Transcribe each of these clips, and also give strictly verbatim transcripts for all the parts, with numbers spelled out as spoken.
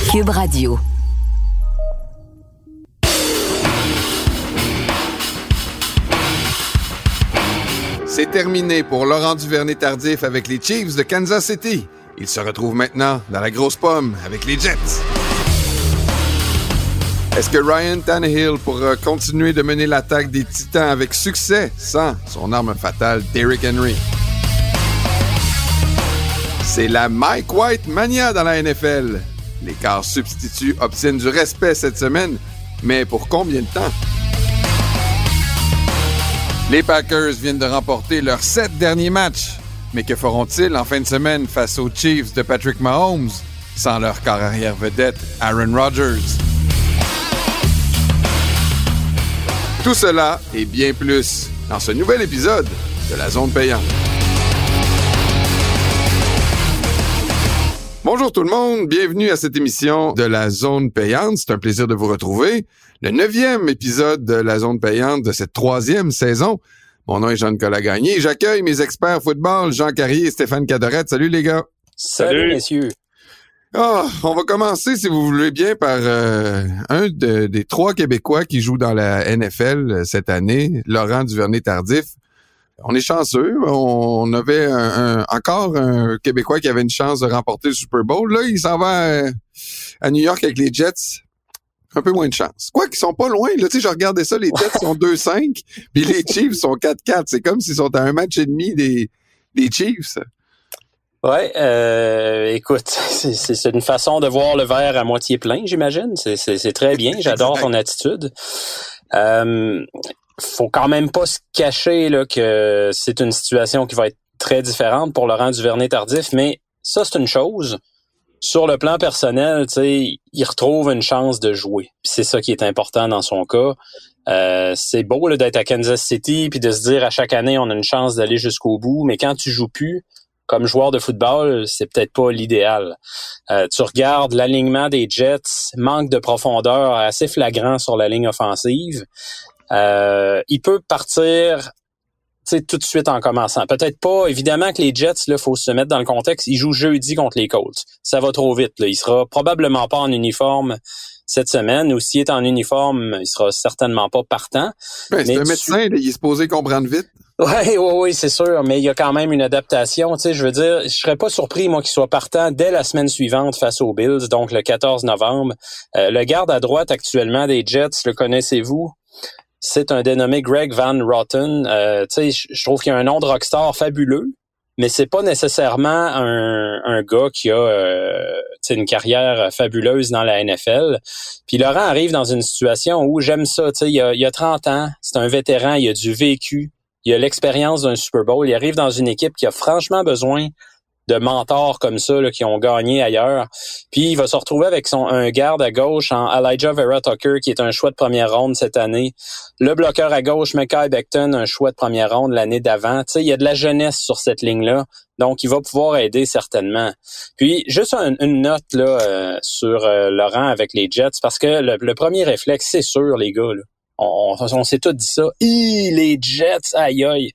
Cube Radio. C'est terminé pour Laurent Duvernay-Tardif avec les Chiefs de Kansas City. Il se retrouve maintenant dans la grosse pomme avec les Jets. Est-ce que Ryan Tannehill pourra continuer de mener l'attaque des Titans avec succès sans son arme fatale, Derrick Henry? C'est la Mike White mania dans la N F L. Les quarts substituts obtiennent du respect cette semaine, mais pour combien de temps? Les Packers viennent de remporter leurs sept derniers matchs. Mais que feront-ils en fin de semaine face aux Chiefs de Patrick Mahomes sans leur corps arrière vedette Aaron Rodgers? Tout cela et bien plus dans ce nouvel épisode de la Zone Payante. Bonjour tout le monde, bienvenue à cette émission de la Zone Payante. C'est un plaisir de vous retrouver. Le neuvième épisode de la Zone Payante de cette troisième saison. Mon nom est Jean-Nicolas Gagné. J'accueille mes experts football, Jean Carrier et Stéphane Cadorette. Salut les gars. Salut, Salut messieurs. Ah, on va commencer, si vous voulez bien, par euh, un de, des trois Québécois qui jouent dans la N F L cette année, Laurent Duvernay-Tardif. On est chanceux. On avait un, un, encore un Québécois qui avait une chance de remporter le Super Bowl. Là, il s'en va à, à New York avec les Jets. Un peu moins de chance. Quoi qu'ils sont pas loin. Là, tu sais, je regardais ça, les Jets sont deux cinq, puis les Chiefs sont quatre quatre. C'est comme s'ils sont à un match et demi des, des Chiefs. Ouais, euh, écoute, c'est, c'est une façon de voir le verre à moitié plein, j'imagine. C'est, c'est, c'est très bien. J'adore ton attitude. Euh, faut quand même pas se cacher là que c'est une situation qui va être très différente pour Laurent Duvernay-Tardif, mais ça, c'est une chose. Sur le plan personnel, tu sais, il retrouve une chance de jouer. Puis c'est ça qui est important dans son cas. Euh, c'est beau là, d'être à Kansas City puis de se dire à chaque année on a une chance d'aller jusqu'au bout, mais quand tu joues plus comme joueur de football, c'est peut-être pas l'idéal. Euh, tu regardes l'alignement des Jets, manque de profondeur assez flagrant sur la ligne offensive. Euh, il peut partir tout de suite en commençant. Peut-être pas, évidemment que les Jets, là, faut se mettre dans le contexte, ils jouent jeudi contre les Colts. Ça va trop vite, là. Il sera probablement pas en uniforme cette semaine, ou s'il est en uniforme, il sera certainement pas partant. Ben, c'est mais un tu... médecin, là, il est supposé comprendre vite. Oui, oui, oui, c'est sûr, mais il y a quand même une adaptation. Tu sais, je veux dire, je serais pas surpris, moi, qu'il soit partant dès la semaine suivante face aux Bills, donc le quatorze novembre. Euh, le garde à droite actuellement des Jets, le connaissez-vous? C'est un dénommé Greg Van Roten. Euh, tu sais, je trouve qu'il y a un nom de rockstar fabuleux, mais c'est pas nécessairement un, un gars qui a euh, une carrière fabuleuse dans la N F L. Puis Laurent arrive dans une situation où j'aime ça. Tu sais, il a, il a trente ans, c'est un vétéran, il a du vécu, il a l'expérience d'un Super Bowl. Il arrive dans une équipe qui a franchement besoin de mentors comme ça là, qui ont gagné ailleurs. Puis il va se retrouver avec son un garde à gauche en Elijah Vera Tucker, qui est un choix de première ronde cette année. Le bloqueur à gauche, Mekhi Becton, un choix de première ronde l'année d'avant. Tu sais, il y a de la jeunesse sur cette ligne-là, donc il va pouvoir aider certainement. Puis juste un, une note là euh, sur euh, Laurent avec les Jets, parce que le, le premier réflexe, c'est sûr, les gars, là, on, on, on s'est tous dit ça. Hi, les Jets, aïe aïe.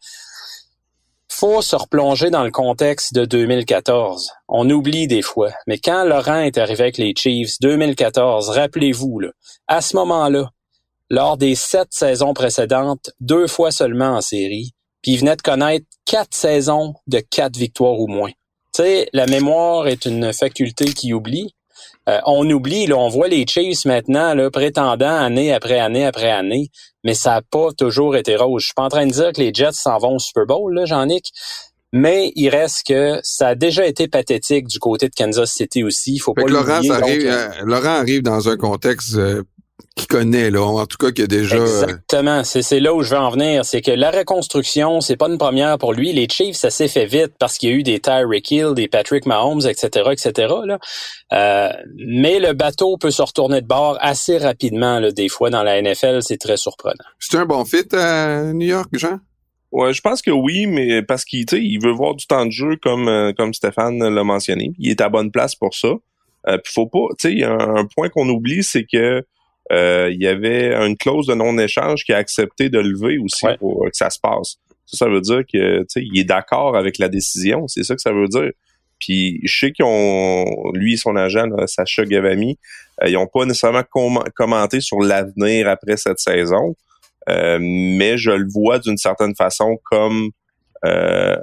Faut se replonger dans le contexte de deux mille quatorze. On oublie des fois, mais quand Laurent est arrivé avec les Chiefs, deux mille quatorze, rappelez-vous, là, à ce moment-là, lors des sept saisons précédentes, deux fois seulement en série, puis il venait de connaître quatre saisons de quatre victoires ou moins. Tu sais, la mémoire est une faculté qui oublie. Euh, on oublie, là, on voit les Chiefs maintenant là, prétendant année après année après année, mais ça n'a pas toujours été rose. Je suis pas en train de dire que les Jets s'en vont au Super Bowl, là, Jean-Nic, mais il reste que ça a déjà été pathétique du côté de Kansas City aussi. Il faut pas l'oublier. Laurent, arrive, donc, euh, Laurent arrive dans un contexte euh, qu'il connaît, là, en tout cas qu'il a déjà... Exactement, c'est, c'est là où je veux en venir. C'est que la reconstruction, c'est pas une première pour lui. Les Chiefs, ça s'est fait vite parce qu'il y a eu des Tyreek Hill, des Patrick Mahomes, et cetera, et cetera, là. Euh, mais le bateau peut se retourner de bord assez rapidement, là, des fois, dans la N F L. C'est très surprenant. C'est un bon fit à New York, Jean? Ouais, je pense que oui, mais parce qu'il, tu sais, il veut voir du temps de jeu comme euh, comme Stéphane l'a mentionné. Il est à bonne place pour ça. Euh, puis faut pas, tu sais, il y a un, un point qu'on oublie, c'est que euh, il y avait une clause de non-échange qui a accepté de lever aussi ouais. pour euh, que ça se passe. Ça, ça veut dire que, tu sais, il est d'accord avec la décision. C'est ça que ça veut dire. puis je sais qu'ils ont, lui et son agent, là, Sacha Gavami, euh, ils n'ont pas nécessairement com- commenté sur l'avenir après cette saison, euh, mais je le vois d'une certaine façon comme euh,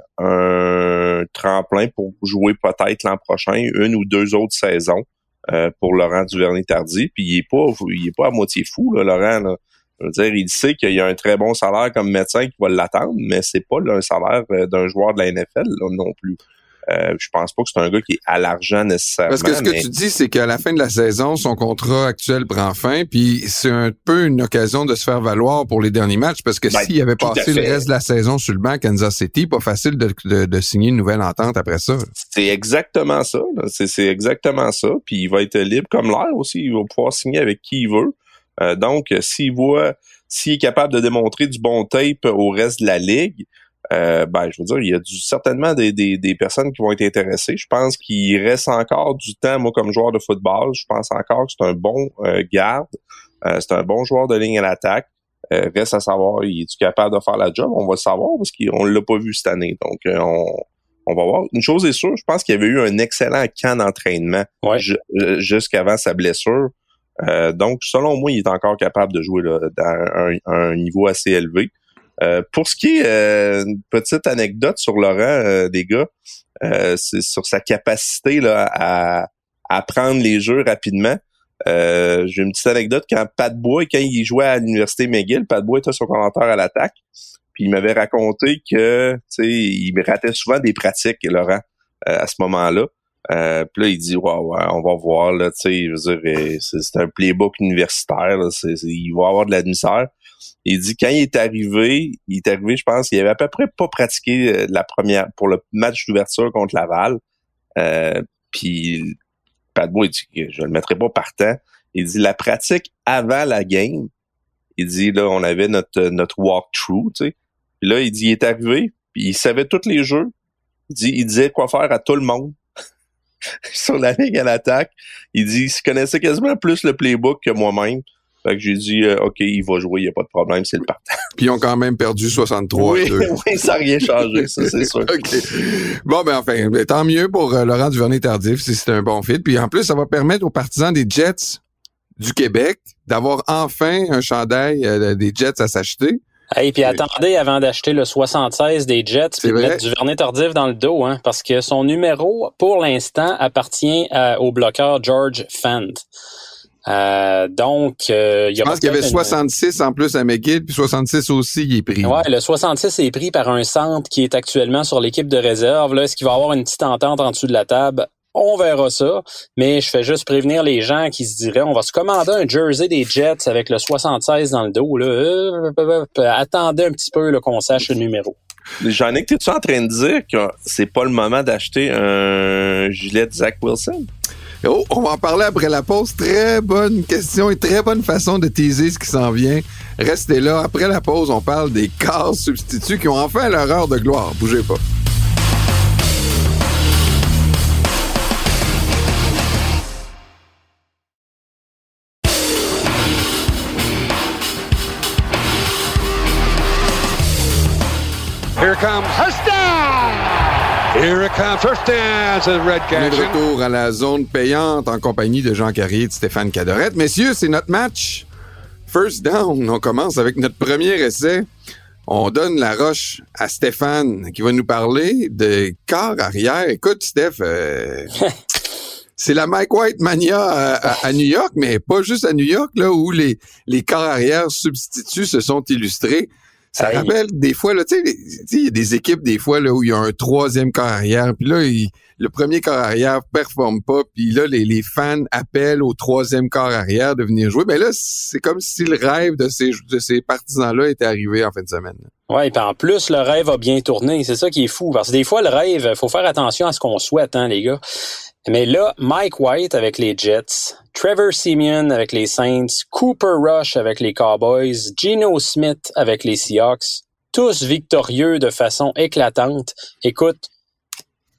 un tremplin pour jouer peut-être l'an prochain une ou deux autres saisons euh, pour Laurent Duvernay-Tardif. Puis il est pas, il est pas à moitié fou, là, Laurent. Là. Je veux dire, il sait qu'il y a un très bon salaire comme médecin qui va l'attendre, mais c'est pas là, un salaire d'un joueur de la N F L là, non plus. Euh, je pense pas que c'est un gars qui est à l'argent nécessairement. Parce que ce que mais... tu dis, c'est qu'à la fin de la saison, son contrat actuel prend fin, puis c'est un peu une occasion de se faire valoir pour les derniers matchs, parce que ben, s'il avait passé le reste de la saison sur le banc à Kansas City, pas facile de, de, de signer une nouvelle entente après ça. C'est exactement ça. C'est, c'est exactement ça. Puis il va être libre comme l'air aussi. Il va pouvoir signer avec qui il veut. Euh, donc, s'il voit, s'il est capable de démontrer du bon tape au reste de la ligue, Euh, ben, je veux dire, il y a du, certainement des, des, des personnes qui vont être intéressées. Je pense qu'il reste encore du temps, moi, comme joueur de football. Je pense encore que c'est un bon euh, garde. Euh, c'est un bon joueur de ligne à l'attaque. Euh, reste à savoir, il est-tu capable de faire la job? On va le savoir parce qu'on l'a pas vu cette année. Donc, euh, on, on va voir. Une chose est sûre, je pense qu'il y avait eu un excellent camp d'entraînement ouais. ju- jusqu'avant sa blessure. Euh, donc, selon moi, il est encore capable de jouer là, dans un, un niveau assez élevé. Euh, pour ce qui est euh, une petite anecdote sur Laurent, euh, des gars, euh, c'est sur sa capacité là à, à prendre les jeux rapidement. Euh, j'ai une petite anecdote quand Pat Bois, quand il jouait à l'université McGill, Pat Bois était son commentaire à l'attaque, puis il m'avait raconté que, tu sais, il ratait souvent des pratiques, Laurent, euh, à ce moment-là. Euh, puis là, il dit, ouais, ouais, on va voir, là, tu sais, je veux dire, c'est, c'est un playbook universitaire, là, c'est, c'est, il va avoir de la misère. Il dit, quand il est arrivé, il est arrivé, je pense, il avait à peu près pas pratiqué la première, pour le match d'ouverture contre Laval. Euh, puis, Pat Bois, il dit, je le mettrai pas partant. Il dit, la pratique avant la game, il dit, là, on avait notre, notre walkthrough, tu sais. Puis là, il dit, il est arrivé, puis il savait tous les jeux. Il dit, il disait quoi faire à tout le monde. Sur la ligne à l'attaque. Il dit, il connaissait quasiment plus le playbook que moi-même. Fait que j'ai dit, euh, OK, il va jouer, il n'y a pas de problème, c'est le partant. Puis ils ont quand même perdu soixante-trois à deux. Oui, oui, ça n'a rien changé, ça, c'est sûr. OK. Bon, ben enfin, ben, tant mieux pour euh, Laurent Duvernay-Tardif, si c'est un bon fit. Puis en plus, ça va permettre aux partisans des Jets du Québec d'avoir enfin un chandail euh, des Jets à s'acheter. Hey, puis attendez avant d'acheter le soixante-seize des Jets puis de mettre Duvernay-Tardif dans le dos, hein, parce que son numéro, pour l'instant, appartient à, au bloqueur George Fant. Euh, donc, euh, il y a Je pense qu'il y avait une... soixante-six en plus à McGill, puis soixante-six aussi, il est pris. Ouais, le soixante-six est pris par un centre qui est actuellement sur l'équipe de réserve. Là, est-ce qu'il va y avoir une petite entente en dessous de la table? On verra ça, mais je fais juste prévenir les gens qui se diraient, on va se commander un jersey des Jets avec le soixante-seize dans le dos. Là. Euh, attendez un petit peu là, qu'on sache le numéro. Jean-Nic, t'es-tu en train de dire que c'est pas le moment d'acheter un gilet de Zach Wilson? Oh, on va en parler après la pause. Très bonne question et très bonne façon de teaser ce qui s'en vient. Restez là. Après la pause, on parle des quarts substituts qui ont enfin leur heure de gloire. Bougez pas. Here comes first down! Here it comes first down to the Red On est de Cashin. retour à la zone payante en compagnie de Jean Carrier et de Stéphane Cadorette. Messieurs, c'est notre match. First down. On commence avec notre premier essai. On donne la roche à Stéphane qui va nous parler de quart arrière. Écoute, Steph, euh, c'est la Mike White mania à, à, à New York, mais pas juste à New York, là où les, les quarts arrière substituts se sont illustrés. Ça Aïe. rappelle des fois, là, tu sais, il y a des équipes des fois là où il y a un troisième quart arrière, puis là, il, le premier quart arrière performe pas, puis là, les, les fans appellent au troisième quart arrière de venir jouer. Ben là, c'est comme si le rêve de ces, de ces partisans-là était arrivé en fin de semaine. Ouais, puis en plus, le rêve a bien tourné. C'est ça qui est fou, parce que des fois, le rêve, faut faire attention à ce qu'on souhaite, hein, les gars. Mais là, Mike White avec les Jets, Trevor Siemian avec les Saints, Cooper Rush avec les Cowboys, Geno Smith avec les Seahawks, tous victorieux de façon éclatante. Écoute,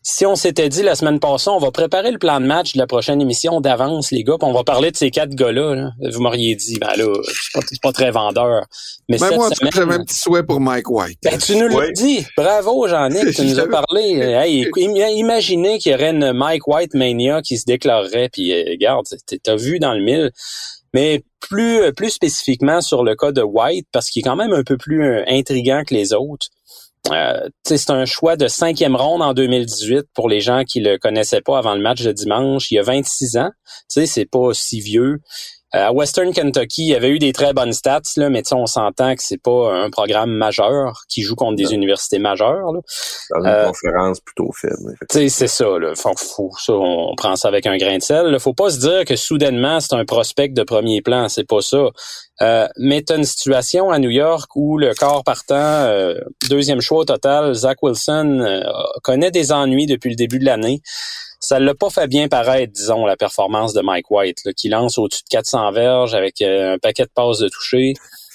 si on s'était dit la semaine passée, on va préparer le plan de match de la prochaine émission d'avance, les gars, puis on va parler de ces quatre gars-là, là, vous m'auriez dit, ben là, c'est pas, c'est pas très vendeur. Mais ben cette moi, semaine, j'avais un petit souhait pour Mike White. Ben, tu nous oui. l'as dit. Bravo, Jean-Nic, tu nous as parlé. Hey, imaginez qu'il y aurait une Mike White Mania qui se déclarerait, puis euh, regarde, t'as vu dans le mille. Mais plus plus spécifiquement sur le cas de White, parce qu'il est quand même un peu plus euh, intriguant que les autres. Euh, c'est un choix de cinquième ronde en deux mille dix-huit pour les gens qui le connaissaient pas avant le match de dimanche. Il y a vingt-six ans. Tu sais, c'est pas si vieux. Euh, à Western Kentucky, il y avait eu des très bonnes stats, là, mais on s'entend que c'est pas un programme majeur qui joue contre des ouais. universités majeures. Là. Dans une euh, conférence plutôt faible. C'est ça, là. Faut, faut, ça, on prend ça avec un grain de sel. Là. Faut pas se dire que soudainement, c'est un prospect de premier plan. C'est pas ça. Euh, mais t'as une situation à New York où le corps partant, euh, deuxième choix au total, Zach Wilson, euh, connaît des ennuis depuis le début de l'année. Ça l'a pas fait bien paraître, disons, la performance de Mike White, là, qui lance au-dessus de quatre cents verges avec euh, un paquet de passes de toucher.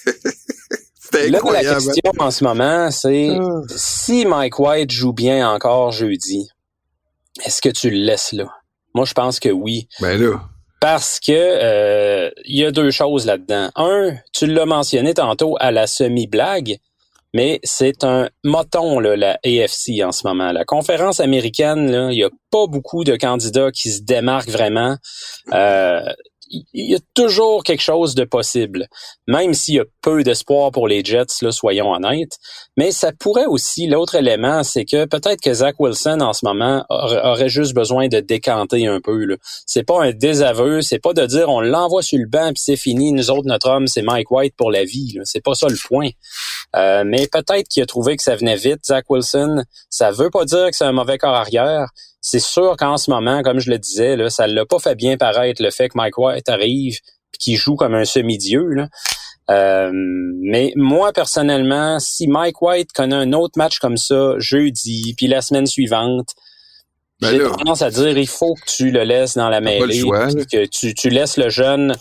Là, la question en ce moment, c'est oh. si Mike White joue bien encore jeudi, est-ce que tu le laisses là? Moi, je pense que oui. Ben là. Parce que euh, il y a deux choses là-dedans. Un, tu l'as mentionné tantôt à la semi-blague, mais c'est un moton, là, la A F C en ce moment. La conférence américaine, là, il y a pas beaucoup de candidats qui se démarquent vraiment. Euh, il y a toujours quelque chose de possible, même s'il y a peu d'espoir pour les Jets, là, soyons honnêtes. Mais ça pourrait aussi, l'autre élément, c'est que peut-être que Zach Wilson, en ce moment, aurait juste besoin de décanter un peu, là. C'est pas un désaveu, c'est pas de dire on l'envoie sur le banc puis c'est fini, nous autres, notre homme, c'est Mike White pour la vie, là. C'est pas ça le point. Euh, mais peut-être qu'il a trouvé que ça venait vite, Zach Wilson. Ça veut pas dire que c'est un mauvais corps arrière. C'est sûr qu'en ce moment, comme je le disais, là, ça l'a pas fait bien paraître le fait que Mike White arrive et qu'il joue comme un semi-dieu, là. Euh, mais moi, personnellement, si Mike White connaît un autre match comme ça, jeudi, puis la semaine suivante, ben j'ai là, tendance à dire il faut que tu le laisses dans la mêlée, choix, que tu, tu laisses le jeune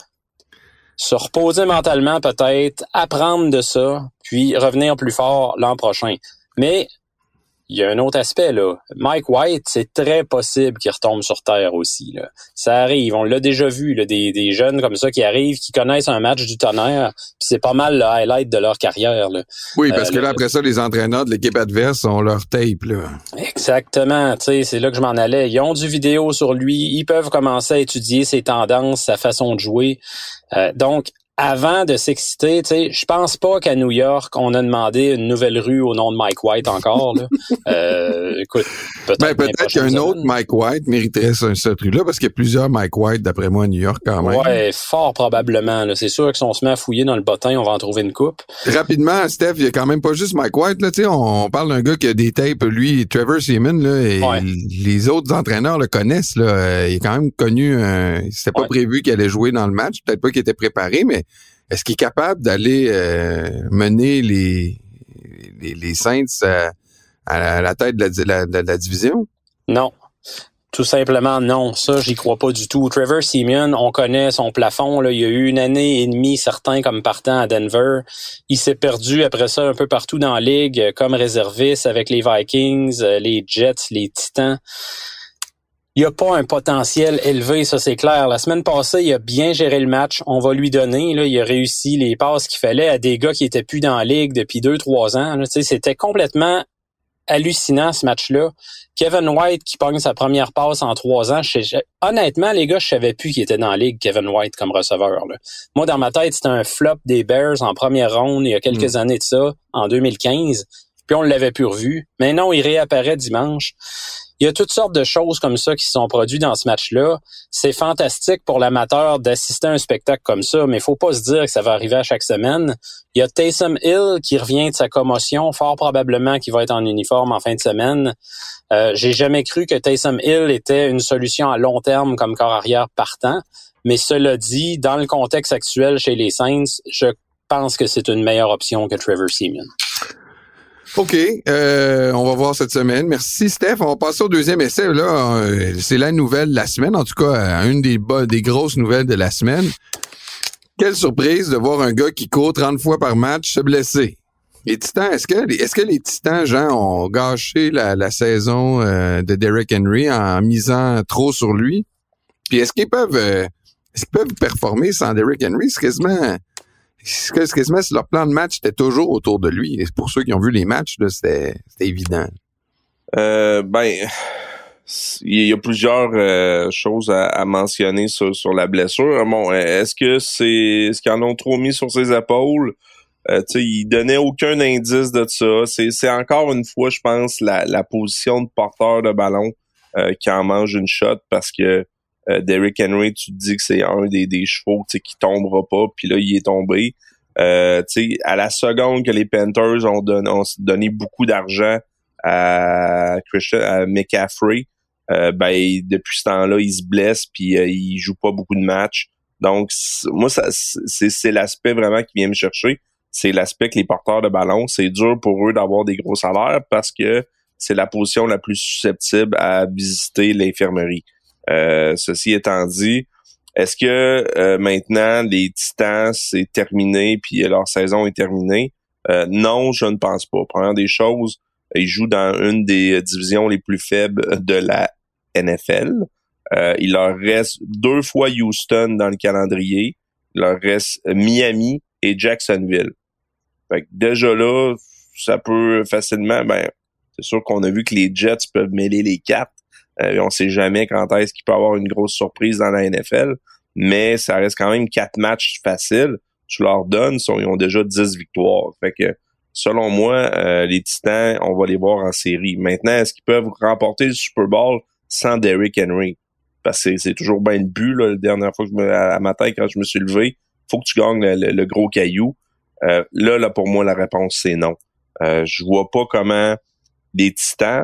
se reposer mentalement peut-être, apprendre de ça, puis revenir plus fort l'an prochain. Mais il y a un autre aspect, là. Mike White, c'est très possible qu'il retombe sur terre aussi, là. Ça arrive, on l'a déjà vu, là, des, des jeunes comme ça qui arrivent, qui connaissent un match du tonnerre, puis c'est pas mal le highlight de leur carrière, là. Oui, parce euh, que là, le... après ça, les entraîneurs de l'équipe adverse ont leur tape, là. Exactement, tu sais, c'est là que je m'en allais. Ils ont du vidéo sur lui, ils peuvent commencer à étudier ses tendances, sa façon de jouer. Euh, donc, avant de s'exciter, tu sais, je pense pas qu'à New York, on a demandé une nouvelle rue au nom de Mike White encore, là. euh, écoute, peut-être, ben, peut-être qu'un autre Mike White mériterait ce, cette rue-là, parce qu'il y a plusieurs Mike White, d'après moi, à New York, quand même. Ouais, fort probablement, là. C'est sûr que si on se met à fouiller dans le bottin, on va en trouver une coupe. Rapidement, Steph, il y a quand même pas juste Mike White, là, tu sais, on, on parle d'un gars qui a des tapes, lui, Trevor Seaman, là, et ouais. les autres entraîneurs le connaissent, là. Il est quand même connu, euh, c'était pas ouais. prévu qu'il allait jouer dans le match, peut-être pas qu'il était préparé, mais est-ce qu'il est capable d'aller euh, mener les, les, les Saints à, à la tête de la, de, la, de la division? Non. Tout simplement non. Ça, j'y crois pas du tout. Trevor Seaman, on connaît son plafond, là. Il y a eu une année et demie, certains comme partant à Denver. Il s'est perdu après ça un peu partout dans la ligue, comme réserviste avec les Vikings, les Jets, les Titans. Il n'y a pas un potentiel élevé, ça c'est clair. La semaine passée, il a bien géré le match. On va lui donner. Là, il a réussi les passes qu'il fallait à des gars qui étaient plus dans la ligue depuis deux, trois ans. Là, c'était complètement hallucinant ce match-là. Kevin White qui pogne sa première passe en trois ans. Je sais, honnêtement, les gars, je savais plus qu'il était dans la ligue, Kevin White, comme receveur. Là. Moi, dans ma tête, c'était un flop des Bears en première ronde il y a quelques mmh. années de ça, en deux mille quinze. Puis on l'avait plus revu. Mais non, il réapparaît dimanche. Il y a toutes sortes de choses comme ça qui se sont produites dans ce match-là. C'est fantastique pour l'amateur d'assister à un spectacle comme ça, mais il faut pas se dire que ça va arriver à chaque semaine. Il y a Taysom Hill qui revient de sa commotion, fort probablement qui va être en uniforme en fin de semaine. Euh, j'ai jamais cru que Taysom Hill était une solution à long terme comme corps arrière partant, mais cela dit, dans le contexte actuel chez les Saints, je pense que c'est une meilleure option que Trevor Seaman. OK, euh, on va voir cette semaine. Merci, Steph. On va passer au deuxième essai. Là, euh, c'est la nouvelle de la semaine. En tout cas, une des, bas, des grosses nouvelles de la semaine. Quelle surprise de voir un gars qui court trente fois par match se blesser. Les Titans, est-ce que, est-ce que les Titans, Jean, ont gâché la, la saison euh, de Derrick Henry en misant trop sur lui? Puis est-ce qu'ils peuvent, euh, est-ce qu'ils peuvent performer sans Derrick Henry? C'est quasiment, c'est quasiment si leur plan de match était toujours autour de lui. Et pour ceux qui ont vu les matchs, là, c'était, c'était évident. Euh, ben, il y a plusieurs euh, choses à, à mentionner sur, sur la blessure. Bon, est-ce que c'est, est-ce qu'ils en ont trop mis sur ses épaules? Euh, tu sais, il donnait aucun indice de ça. C'est, c'est encore une fois, je pense, la, la position de porteur de ballon euh, qui en mange une shot parce que euh, Derrick Henry, tu te dis que c'est un des, des chevaux, tu sais, qui tombera pas, puis là, il est tombé. Euh, tu sais, à la seconde que les Panthers ont donné, ont donné beaucoup d'argent à Christian, à McCaffrey, euh, ben depuis ce temps-là, il se blesse puis euh, il joue pas beaucoup de matchs. Donc, moi, ça, c'est, c'est l'aspect vraiment qui vient me chercher. C'est l'aspect que les porteurs de ballon, c'est dur pour eux d'avoir des gros salaires parce que c'est la position la plus susceptible à visiter l'infirmerie. Euh, ceci étant dit, est-ce que euh, maintenant les Titans c'est terminé puis leur saison est terminée? Euh, non, je ne pense pas. Première des choses, ils jouent dans une des divisions les plus faibles de la N F L. Euh, il leur reste deux fois Houston dans le calendrier. Il leur reste Miami et Jacksonville. Fait que déjà là, ça peut facilement, ben, c'est sûr qu'on a vu que les Jets peuvent mêler les quatre. Euh, on sait jamais quand est-ce qu'il peut y avoir une grosse surprise dans la N F L, mais ça reste quand même quatre matchs faciles. Tu leur donnes, ils ont déjà dix victoires. Fait que, selon moi, euh, les Titans, on va les voir en série. Maintenant, est-ce qu'ils peuvent remporter le Super Bowl sans Derrick Henry? Parce que c'est, c'est toujours bien le but, là, la dernière fois que je me, à matin, quand je me suis levé, faut que tu gagnes le, le, le gros caillou. Euh, là, là, pour moi, la réponse, c'est non. Euh, je vois pas comment les Titans,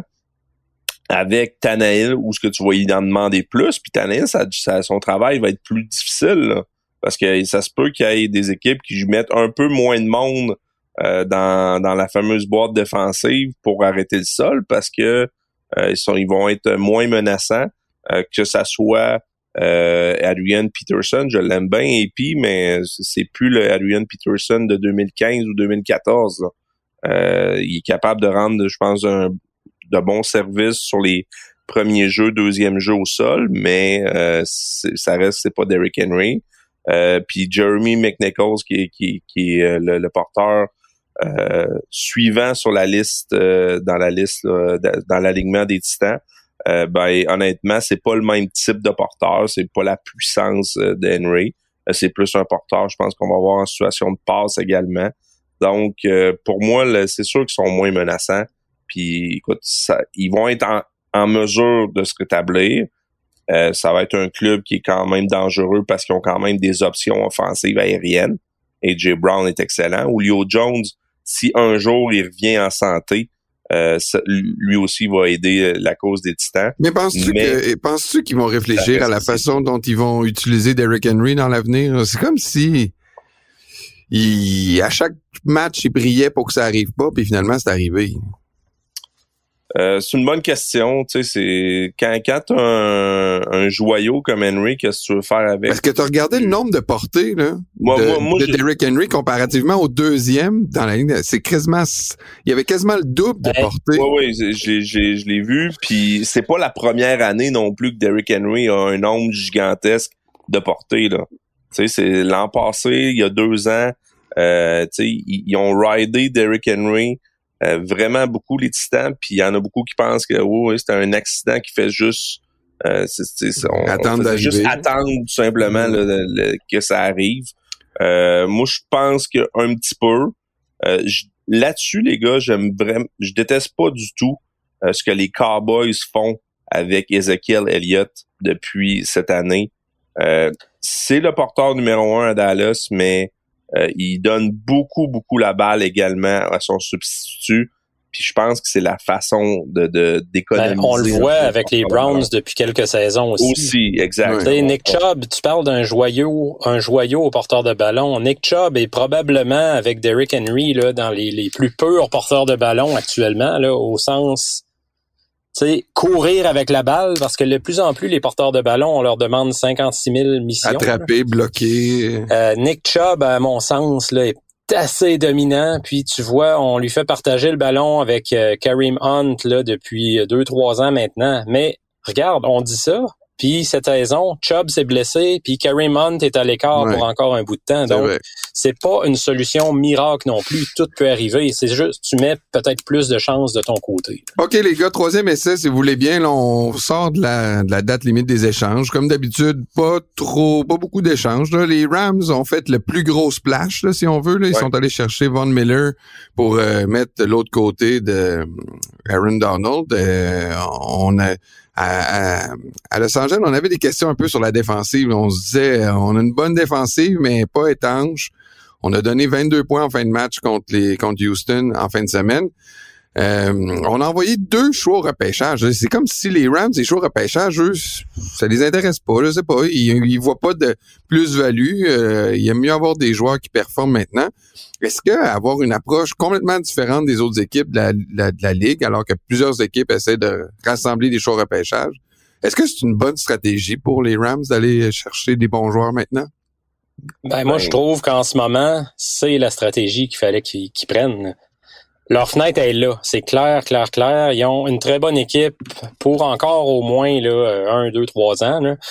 avec Tannehill, où ce que tu vas y en demander plus, puis Tannehill, ça, ça, son travail va être plus difficile, là, parce que ça se peut qu'il y ait des équipes qui mettent un peu moins de monde euh, dans, dans la fameuse boîte défensive pour arrêter le sol, parce que euh, ils, sont, ils vont être moins menaçants, euh, que ça soit Euh, Adrian Peterson, je l'aime bien, A P, mais c'est plus le Adrian Peterson de deux mille quinze ou deux mille quatorze. Euh, il est capable de rendre, je pense, un, de bons services sur les premiers jeux, deuxième jeu au sol, mais euh, ça reste, c'est pas Derrick Henry. Euh, puis Jeremy McNichols, qui est, qui, qui est le, le porteur euh, suivant sur la liste, euh, dans la liste, là, dans l'alignement des Titans. Euh, ben honnêtement, c'est pas le même type de porteur, c'est pas la puissance euh, de Henry. Euh, c'est plus un porteur, je pense qu'on va avoir en situation de passe également. Donc, euh, pour moi, là, c'est sûr qu'ils sont moins menaçants. Puis, écoute, ça, ils vont être en, en mesure de se rétablir. Euh, ça va être un club qui est quand même dangereux parce qu'ils ont quand même des options offensives aériennes. A J Brown est excellent. Julio Jones, si un jour il revient en santé, Euh, ça, lui aussi va aider la cause des Titans. Mais penses-tu Mais, que penses-tu qu'ils vont réfléchir à la façon dont ils vont utiliser Derrick Henry dans l'avenir? C'est comme si il, à chaque match, il priait pour que ça arrive pas, puis finalement, c'est arrivé. Euh, c'est une bonne question. Tu sais, c'est quand, quand t'as un, un joyau comme Henry, qu'est-ce que tu veux faire avec? Parce que tu as regardé le nombre de portées là, moi, de, moi, moi, de je... Derrick Henry comparativement au deuxième dans la ligne. C'est quasiment, il y avait quasiment le double de portées. Oui, oui, j'ai, j'ai, je l'ai vu. Puis c'est pas la première année non plus que Derrick Henry a un nombre gigantesque de portées là. Tu sais, c'est l'an passé, il y a deux ans, euh, tu sais, ils, ils ont ridé Derrick Henry. Euh, vraiment beaucoup les Titans, puis il y en a beaucoup qui pensent que oh, oui, c'est un accident qui fait juste euh, c'est, c'est, on, attendre on juste attendre tout simplement le, le, le, que ça arrive. Euh, moi, je pense que un petit peu. Euh, je, là-dessus, les gars, j'aime vraiment, je déteste pas du tout euh, ce que les Cowboys font avec Ezekiel Elliott depuis cette année. Euh, c'est le porteur numéro un à Dallas, mais Euh, il donne beaucoup, beaucoup la balle également à son substitut. Puis je pense que c'est la façon de, de d'économiser. Ben, on le voit avec les Browns depuis quelques saisons aussi. Aussi, exact. Ouais. Nick Chubb, tu parles d'un joyau, un joyau au porteur de ballon. Nick Chubb est probablement avec Derrick Henry là dans les, les plus purs porteurs de ballon actuellement là, au sens, tu sais, courir avec la balle, parce que de plus en plus, les porteurs de ballon, on leur demande cinquante-six mille missions. Attraper, bloquer. Euh, Nick Chubb, à mon sens, là, est assez dominant. Puis tu vois, on lui fait partager le ballon avec euh, Kareem Hunt là depuis deux, trois ans maintenant. Mais regarde, on dit ça. Puis cette saison, Chubb s'est blessé, puis Kareem Hunt est à l'écart ouais. pour encore un bout de temps. Donc, c'est, c'est pas une solution miracle non plus. Tout peut arriver. C'est juste, tu mets peut-être plus de chances de ton côté. OK, les gars, troisième essai, si vous voulez bien, là, on sort de la, de la date limite des échanges. Comme d'habitude, pas trop, pas beaucoup d'échanges. Là. Les Rams ont fait le plus gros splash, là, si on veut. Là. Ils ouais. sont allés chercher Von Miller pour euh, mettre de l'autre côté de Aaron Donald. Euh, on a À, à, à Los Angeles, on avait des questions un peu sur la défensive. On se disait, on a une bonne défensive, mais pas étanche. On a donné vingt-deux points en fin de match contre les contre Houston en fin de semaine. Euh, on a envoyé deux choix au repêchage. C'est comme si les Rams, les choix au repêchage, eux, ça les intéresse pas. Je sais pas. Ils, ils voient pas de plus-value. Euh, ils aiment mieux avoir des joueurs qui performent maintenant. Est-ce que avoir une approche complètement différente des autres équipes de la, de la, de la Ligue, alors que plusieurs équipes essaient de rassembler des choix au repêchage, est-ce que c'est une bonne stratégie pour les Rams d'aller chercher des bons joueurs maintenant? Ben, moi, je trouve qu'en ce moment, c'est la stratégie qu'il fallait qu'ils, qu'ils prennent. Leur fenêtre est là. C'est clair, clair, clair. Ils ont une très bonne équipe pour encore au moins là, un, deux, trois ans. Là.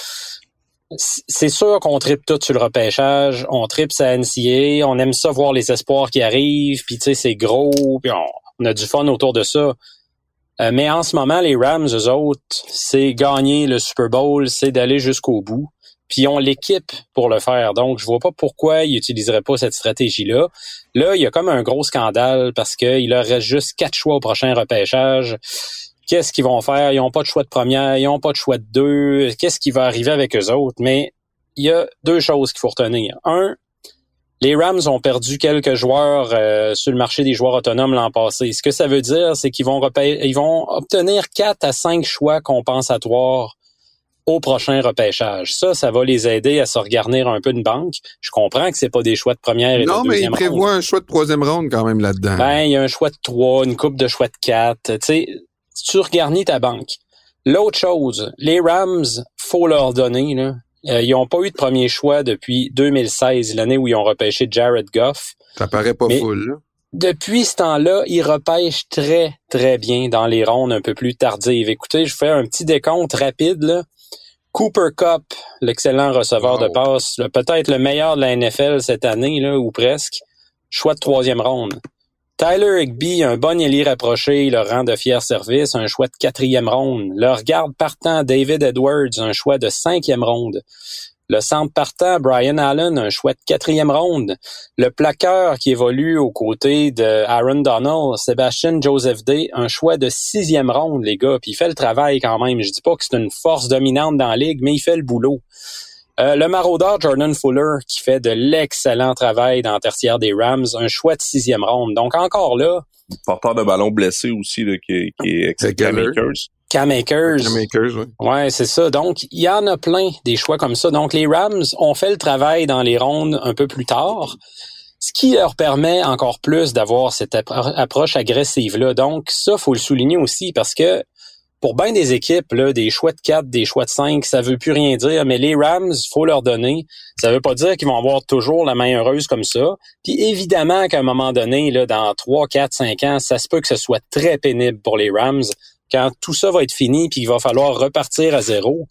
C'est sûr qu'on tripe tout sur le repêchage. On tripe sa N C A A. On aime ça voir les espoirs qui arrivent. Puis tu sais, c'est gros. Puis on, on a du fun autour de ça. Euh, mais en ce moment, les Rams, eux autres, c'est gagner le Super Bowl, c'est d'aller jusqu'au bout. Puis ils ont l'équipe pour le faire. Donc, je vois pas pourquoi ils utiliseraient pas cette stratégie-là. Là, il y a comme un gros scandale parce qu'il leur reste juste quatre choix au prochain repêchage. Qu'est-ce qu'ils vont faire? Ils ont pas de choix de première, ils ont pas de choix de deux. Qu'est-ce qui va arriver avec eux autres? Mais il y a deux choses qu'il faut retenir. Un, les Rams ont perdu quelques joueurs euh, sur le marché des joueurs autonomes l'an passé. Ce que ça veut dire, c'est qu'ils vont repê- ils vont obtenir quatre à cinq choix compensatoires au prochain repêchage. Ça, ça va les aider à se regarnir un peu une banque. Je comprends que c'est pas des choix de première et non, de deuxième ronde. Non, mais il prévoit un choix de troisième ronde quand même là-dedans. Ben, il y a un choix de trois, une coupe de choix de quatre. Tu sais, tu regarnis ta banque. L'autre chose, les Rams, faut leur donner, là. Euh, ils ont pas eu de premier choix depuis deux mille seize, l'année où ils ont repêché Jared Goff. Ça paraît pas full, là. Depuis ce temps-là, ils repêchent très, très bien dans les rondes un peu plus tardives. Écoutez, je fais un petit décompte rapide, là. Cooper Kupp, l'excellent receveur wow. de passe, peut-être le meilleur de la N F L cette année, là, ou presque. Choix de troisième ronde. Tyler Higbee, un bon ailier rapproché, il leur rend de fiers services, un choix de quatrième ronde. Leur garde partant, David Edwards, un choix de cinquième ronde. Le centre partant, Brian Allen, un choix de quatrième ronde. Le plaqueur qui évolue aux côtés de Aaron Donald, Sébastien Joseph Day, un choix de sixième ronde, les gars. Puis il fait le travail quand même. Je dis pas que c'est une force dominante dans la ligue, mais il fait le boulot. Euh, le maraudeur Jordan Fuller, qui fait de l'excellent travail dans la tertiaire des Rams, un choix de sixième ronde. Donc encore là... Porteur de ballon blessé aussi, là, qui, qui est avec Cam Akers. Cam Akers. Cam Akers, oui. Ouais, c'est ça. Donc, il y en a plein des choix comme ça. Donc, les Rams ont fait le travail dans les rondes un peu plus tard, ce qui leur permet encore plus d'avoir cette appro- approche agressive-là. Donc, ça, faut le souligner aussi parce que pour bien des équipes, là, des choix de quatre, des choix de cinq, ça veut plus rien dire, mais les Rams, faut leur donner. Ça veut pas dire qu'ils vont avoir toujours la main heureuse comme ça. Puis évidemment qu'à un moment donné, là, dans trois, quatre, cinq ans, ça se peut que ce soit très pénible pour les Rams. Quand tout ça va être fini puis qu'il va falloir repartir à zéro,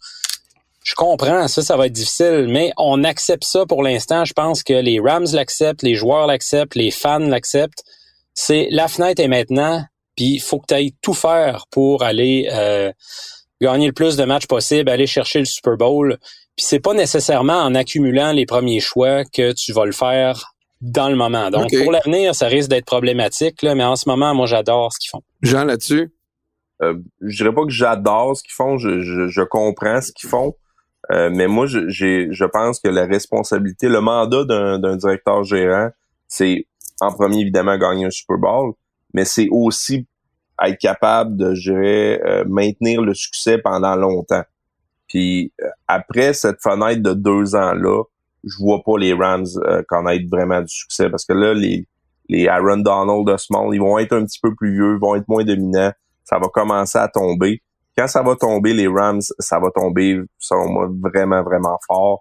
je comprends, ça, ça va être difficile, mais on accepte ça pour l'instant. Je pense que les Rams l'acceptent, les joueurs l'acceptent, les fans l'acceptent. C'est la fenêtre est maintenant, puis il faut que tu ailles tout faire pour aller euh, gagner le plus de matchs possible, aller chercher le Super Bowl. Puis c'est pas nécessairement en accumulant les premiers choix que tu vas le faire dans le moment. Donc, okay. Pour l'avenir, ça risque d'être problématique, là, mais en ce moment, moi, j'adore ce qu'ils font. Jean, là-dessus? Euh, je dirais pas que j'adore ce qu'ils font, je, je, je comprends ce qu'ils font, euh, mais moi, je, j'ai, je pense que la responsabilité, le mandat d'un, d'un directeur gérant, c'est en premier, évidemment, gagner un Super Bowl, mais c'est aussi être capable de, je dirais, euh, maintenir le succès pendant longtemps. Puis euh, après cette fenêtre de deux ans-là, je vois pas les Rams euh, connaître vraiment du succès, parce que là, les, les Aaron Donald de ce monde, ils vont être un petit peu plus vieux, ils vont être moins dominants. Ça va commencer à tomber. Quand ça va tomber, les Rams, ça va tomber, selon moi, vraiment, vraiment fort.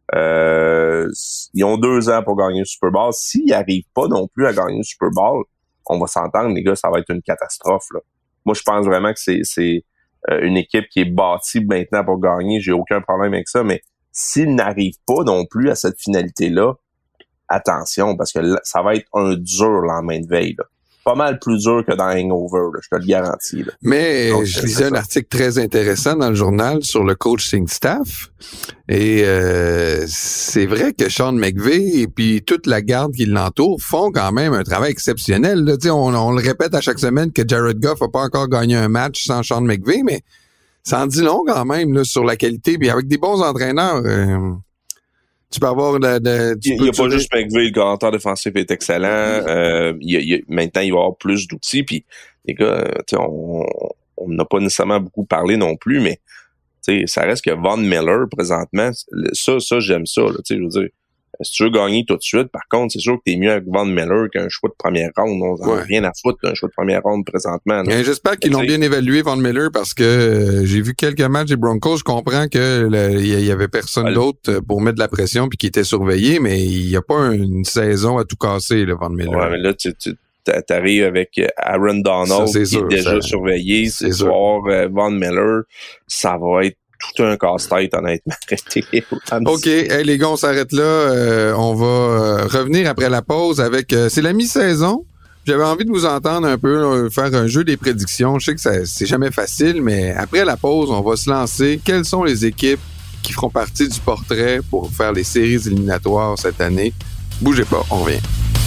Euh, ils ont deux ans pour gagner le Super Bowl. S'ils n'arrivent pas non plus à gagner le Super Bowl, on va s'entendre, les gars, ça va être une catastrophe, là. Moi, je pense vraiment que c'est, c'est une équipe qui est bâtie maintenant pour gagner. J'ai aucun problème avec ça, mais s'ils n'arrivent pas non plus à cette finalité-là, attention, parce que là, ça va être un dur lendemain de veille, là. Pas mal plus dur que dans Hangover, là, je te le garantis. Là. Mais Donc, je lisais un article très intéressant dans le journal sur le coaching staff. Et euh, c'est vrai que Sean McVay et puis toute la garde qui l'entoure font quand même un travail exceptionnel. Là. On, on le répète à chaque semaine que Jared Goff n'a pas encore gagné un match sans Sean McVay, mais ça en dit long quand même là, sur la qualité. Puis avec des bons entraîneurs... Euh, Tu peux avoir de... de tu il n'y a pas juste McVay, le coordinateur défensif est excellent. Euh, il y a, il y a, maintenant, il va y avoir plus d'outils. Puis, les gars, on on n'a pas nécessairement beaucoup parlé non plus, mais ça reste que Von Miller, présentement, ça, ça j'aime ça. Là, je veux dire, si tu veux gagner tout de suite, par contre, c'est sûr que t'es mieux avec Von Miller qu'un choix de première ronde. On n'a ouais. rien à foutre d'un choix de première ronde présentement. Bien, j'espère qu'ils l'ont bien évalué, Von Miller, parce que euh, j'ai vu quelques matchs des Broncos. Je comprends que il y avait personne ouais. d'autre pour mettre de la pression puis qui était surveillé, mais il n'y a pas une saison à tout casser, là, Von Miller. Ouais, mais là, tu, tu t'arrives avec Aaron Donald ça, qui sûr, est déjà ça, surveillé. Ce soir, euh, Von Miller, ça va être tout un casse-tête, honnêtement. OK. Hey, les gars, on s'arrête là. Euh, on va euh, revenir après la pause avec... Euh, c'est la mi-saison. J'avais envie de vous entendre un peu euh, faire un jeu des prédictions. Je sais que ça, c'est jamais facile, mais après la pause, on va se lancer. Quelles sont les équipes qui feront partie du portrait pour faire les séries éliminatoires cette année? Bougez pas, on revient.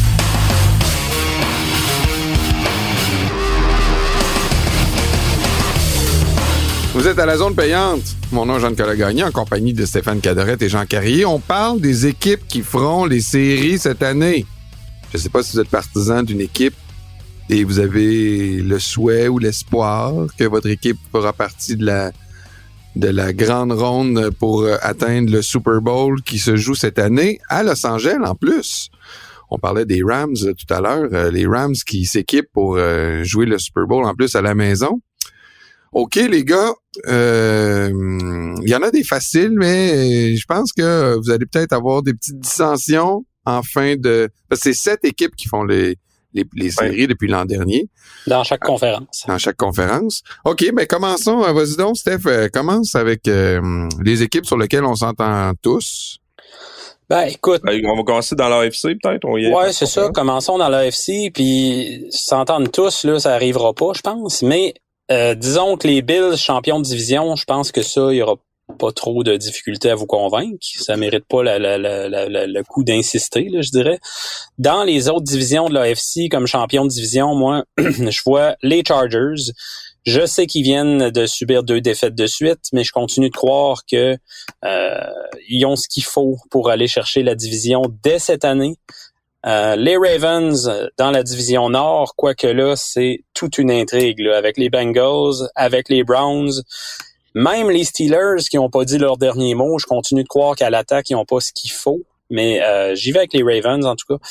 Vous êtes à la zone payante. Mon nom est Jean-Nicolas Gagné, en compagnie de Stéphane Cadorette et Jean Carrier. On parle des équipes qui feront les séries cette année. Je ne sais pas si vous êtes partisan d'une équipe et vous avez le souhait ou l'espoir que votre équipe fera partie de la, de la grande ronde pour atteindre le Super Bowl qui se joue cette année à Los Angeles en plus. On parlait des Rams tout à l'heure. Les Rams qui s'équipent pour jouer le Super Bowl en plus à la maison. OK, les gars, euh, il y en a des faciles, mais je pense que vous allez peut-être avoir des petites dissensions en fin de... Parce que c'est sept équipes qui font les, les, les séries oui. depuis l'an dernier. Dans chaque conférence. Dans chaque conférence. OK, mais commençons. Vas-y donc, Steph, commence avec euh, les équipes sur lesquelles on s'entend tous. Ben, écoute. Ben, on va commencer dans l'A F C, peut-être? On y est. Ouais, c'est ça. Commençons dans l'A F C, puis s'entendre tous, là, ça arrivera pas, je pense, mais... Euh, disons que les Bills, champions de division, je pense que ça, il y aura pas trop de difficultés à vous convaincre. Ça mérite pas la, la, la, la, le coup d'insister, là, je dirais. Dans les autres divisions de l'A F C, comme champion de division, moi, je vois les Chargers. Je sais qu'ils viennent de subir deux défaites de suite, mais je continue de croire que euh, ils ont ce qu'il faut pour aller chercher la division dès cette année. Euh, les Ravens dans la division Nord, quoique là, c'est toute une intrigue là, avec les Bengals, avec les Browns, même les Steelers qui n'ont pas dit leur dernier mot. Je continue de croire qu'à l'attaque, ils n'ont pas ce qu'il faut, mais euh, j'y vais avec les Ravens en tout cas.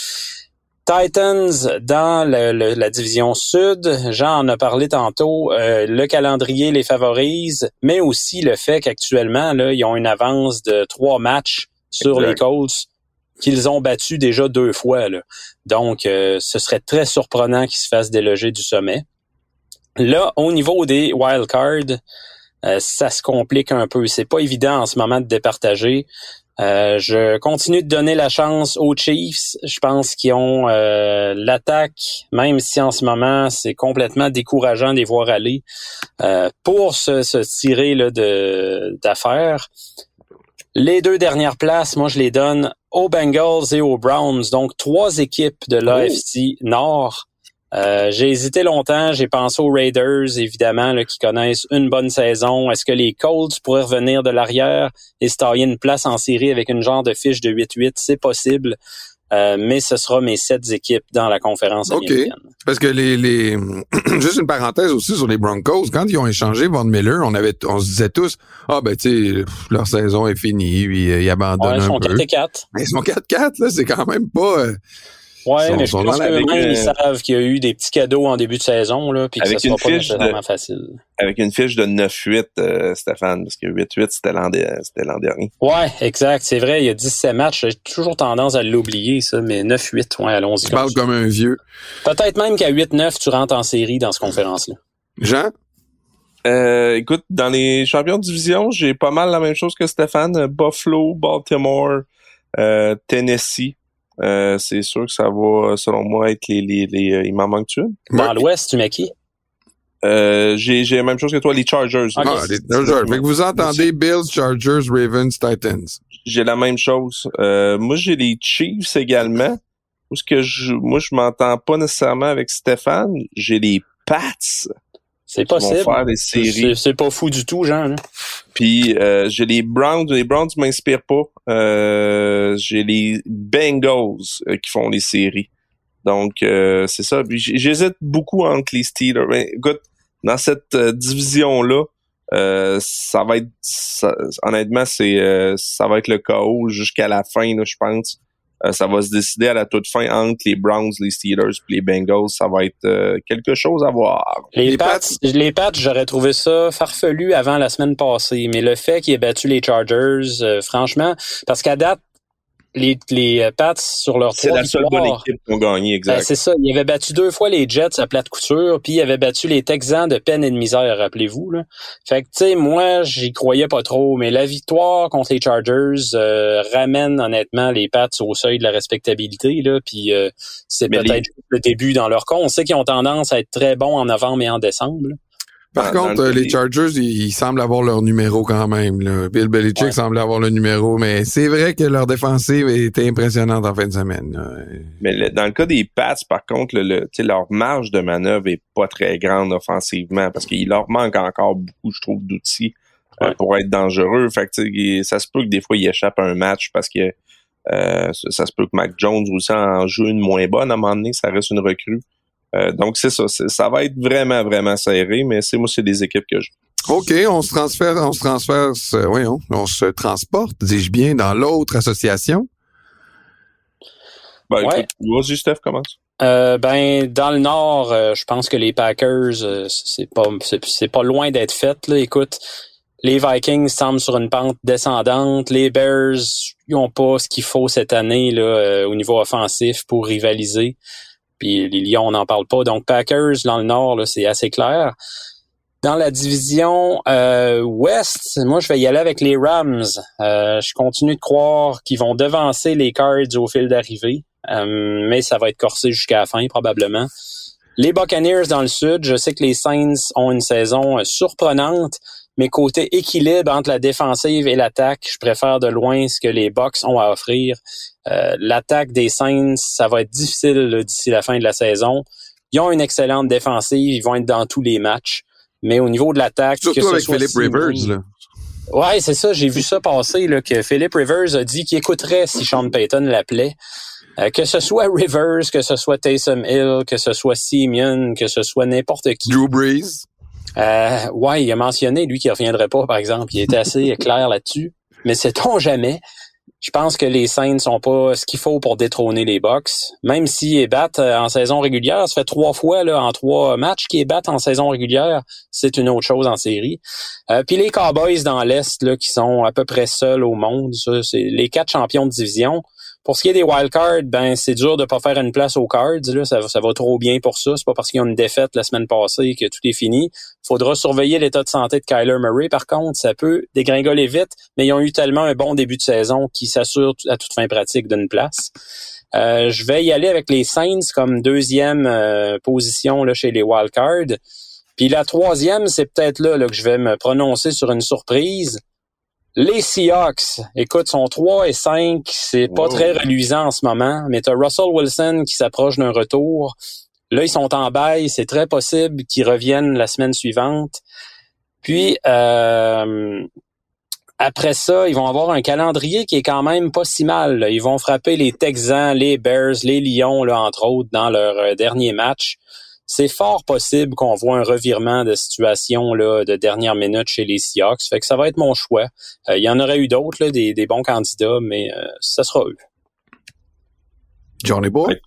Titans dans le, le, la division Sud, Jean en a parlé tantôt, euh, le calendrier les favorise, mais aussi le fait qu'actuellement, là, ils ont une avance de trois matchs sur exact. Les Colts, qu'ils ont battu déjà deux fois. Là. Donc, euh, ce serait très surprenant qu'ils se fassent déloger du sommet. Là, au niveau des wildcards, euh, ça se complique un peu. C'est pas évident en ce moment de départager. Euh, je continue de donner la chance aux Chiefs. Je pense qu'ils ont euh, l'attaque, même si en ce moment, c'est complètement décourageant de les voir aller, euh, pour se, se tirer là, de, d'affaires. Les deux dernières places, moi, je les donne aux Bengals et aux Browns. Donc, trois équipes de l'A F C Nord. Euh, j'ai hésité longtemps. J'ai pensé aux Raiders, évidemment, là, qui connaissent une bonne saison. Est-ce que les Colts pourraient revenir de l'arrière et se tailler une place en série avec une genre de fiche de huit huit? C'est possible. Euh, mais ce sera mes sept équipes dans la conférence américaine. OK. Parce que les, les, juste une parenthèse aussi sur les Broncos. Quand ils ont échangé Von Miller, on avait, on se disait tous, ah, ben, tu sais, leur saison est finie, puis euh, ils abandonnent ouais, un peu. Ils sont quatre et quatre. Mais ils sont quatre quatre, là. C'est quand même pas, euh, Ouais, sont, mais je sont pense dans la- qu'eux-mêmes, avec, ils euh, savent qu'il y a eu des petits cadeaux en début de saison, là, puis que ça Avec sera une pas fiche de- nécessairement facile. Avec une fiche de neuf huit, euh, Stéphane, parce que huit huit, c'était l'an, de- c'était l'an dernier. Ouais, exact. C'est vrai, il y a dix-sept matchs. J'ai toujours tendance à l'oublier, ça, mais neuf huit, ouais, allons-y. Tu parles comme un vieux. Peut-être même qu'à huit neuf, tu rentres en série dans cette conférence-là. Jean? Euh, écoute, dans les champions de division, j'ai pas mal la même chose que Stéphane. Buffalo, Baltimore, euh, Tennessee. Euh, c'est sûr que ça va, selon moi, être les... les, les euh, il m'en manque-tu une? Dans Ouais. l'Ouest, tu mets qui? Euh, j'ai, j'ai la même chose que toi, les Chargers. Ok. Ah, les Chargers. Fait que vous entendez Bills, Chargers, Ravens, Titans. J'ai la même chose. Euh, moi, j'ai les Chiefs également. Où ce que je, moi, je m'entends pas nécessairement avec Stéphane. J'ai les Pats C'est qui vont possible. faire les C'est, séries. c'est pas fou du tout, Jean. Là. Puis euh, j'ai les Browns. Les Browns m'inspirent pas. Euh, j'ai les Bengals euh, qui font les séries. Donc, euh, c'est ça. Puis j- j'hésite beaucoup entre les Steelers. Mais, écoute, dans cette euh, division-là, euh, ça va être... ça- honnêtement, c'est euh, ça va être le chaos jusqu'à la fin, là, je pense. Euh, ça va se décider à la toute fin entre les Browns, les Steelers et les Bengals. Ça va être euh, quelque chose à voir. Les, Les Pats, Pats- les Pats, j'aurais trouvé ça farfelu avant la semaine passée, mais le fait qu'il ait battu les Chargers, euh, franchement, parce qu'à date, les, les euh, Pats, sur leur C'est trois la seule bonne victoires, équipe qui ont gagné, exact. ben, c'est ça. Il avait battu deux fois les Jets à plate couture, puis il avait battu les Texans de peine et de misère, rappelez-vous. Là. Fait que, tu sais, moi, j'y croyais pas trop, mais la victoire contre les Chargers euh, ramène honnêtement les Pats au seuil de la respectabilité, là, puis euh, c'est Mais peut-être le début dans leur cas. On sait qu'ils ont tendance à être très bons en novembre et en décembre. Là. Par Dans- contre, dans le- euh, les Chargers, ils, ils semblent avoir leur numéro quand même. Là. Bill Belichick Ouais. semble avoir le numéro, mais c'est vrai que leur défensive était impressionnante en fin de semaine. Là. Mais le- dans le cas des Pats, par contre, le, le, tu sais, leur marge de manœuvre est pas très grande offensivement parce qu'il leur manque encore beaucoup, je trouve, d'outils euh, Ouais. pour être dangereux. Fait que, tu sais, ça se peut que des fois, ils échappent à un match parce que euh, ça, ça se peut que Mac Jones aussi en joue une moins bonne à un moment donné, ça reste une recrue. Euh, donc, c'est ça. C'est, ça va être vraiment, vraiment serré, mais c'est moi, c'est des équipes que je... OK, on se transfère, on se transfère, se- voyons, on se transporte, dis-je bien, dans l'autre association. Ben, Ouais. écoute, vas-y, Steph, commence. Euh, ben, dans le Nord, euh, je pense que les Packers, euh, c'est pas c'est, c'est pas loin d'être fait. Là. Écoute, les Vikings semblent sur une pente descendante. Les Bears, ils ont pas ce qu'il faut cette année là euh, au niveau offensif pour rivaliser. Puis les Lions, on n'en parle pas. Donc Packers dans le Nord, là, c'est assez clair. Dans la division euh, Ouest, moi je vais y aller avec les Rams. Euh, je continue de croire qu'ils vont devancer les Cards au fil d'arrivée. Euh, mais ça va être corsé jusqu'à la fin, probablement. Les Buccaneers dans le sud, je sais que les Saints ont une saison euh, surprenante, mais côté équilibre entre la défensive et l'attaque, je préfère de loin ce que les Bucs ont à offrir. Euh, l'attaque des Saints, ça va être difficile là, d'ici la fin de la saison. Ils ont une excellente défensive, ils vont être dans tous les matchs. Mais au niveau de l'attaque, Surtout que ce avec soit Philip Simeon- Rivers. Là. Ouais, c'est ça, j'ai vu ça passer, là, que Philip Rivers a dit qu'il écouterait si Sean Payton l'appelait. Euh, que ce soit Rivers, que ce soit Taysom Hill, que ce soit Simeon, que ce soit n'importe qui. Drew Brees. Euh, ouais, il a mentionné, lui, qu'il reviendrait pas, par exemple. Il était assez clair là-dessus. Mais sait-on jamais? Je pense que les Saints sont pas ce qu'il faut pour détrôner les Bucs. Même s'ils battent en saison régulière, ça fait trois fois là en trois matchs qu'ils battent en saison régulière. C'est une autre chose en série. Euh, puis les Cowboys dans l'Est, là, qui sont à peu près seuls au monde, ça, c'est les quatre champions de division. Pour ce qui est des wildcards, ben c'est dur de pas faire une place aux Cards. Là, ça, ça va trop bien pour ça. C'est pas parce qu'ils ont une défaite la semaine passée que tout est fini. Faudra surveiller l'état de santé de Kyler Murray. Par contre, ça peut dégringoler vite, mais ils ont eu tellement un bon début de saison qui s'assure à toute fin pratique d'une place. Euh, je vais y aller avec les Saints comme deuxième euh, position là chez les wildcards. Puis la troisième, c'est peut-être là, là que je vais me prononcer sur une surprise. Les Seahawks, écoute, sont trois et cinq, c'est pas Wow. très reluisant en ce moment, mais t'as Russell Wilson qui s'approche d'un retour. Là, ils sont en bail, c'est très possible qu'ils reviennent la semaine suivante. Puis, euh, après ça, ils vont avoir un calendrier qui est quand même pas si mal. Là. Ils vont frapper les Texans, les Bears, les Lions, là, entre autres, dans leur euh, dernier match. C'est fort possible qu'on voit un revirement de situation là, de dernière minute chez les Seahawks. Fait que ça va être mon choix. Euh, il y en aurait eu d'autres, là, des, des bons candidats, mais euh, ça sera eux. Johnny Boy. Ouais.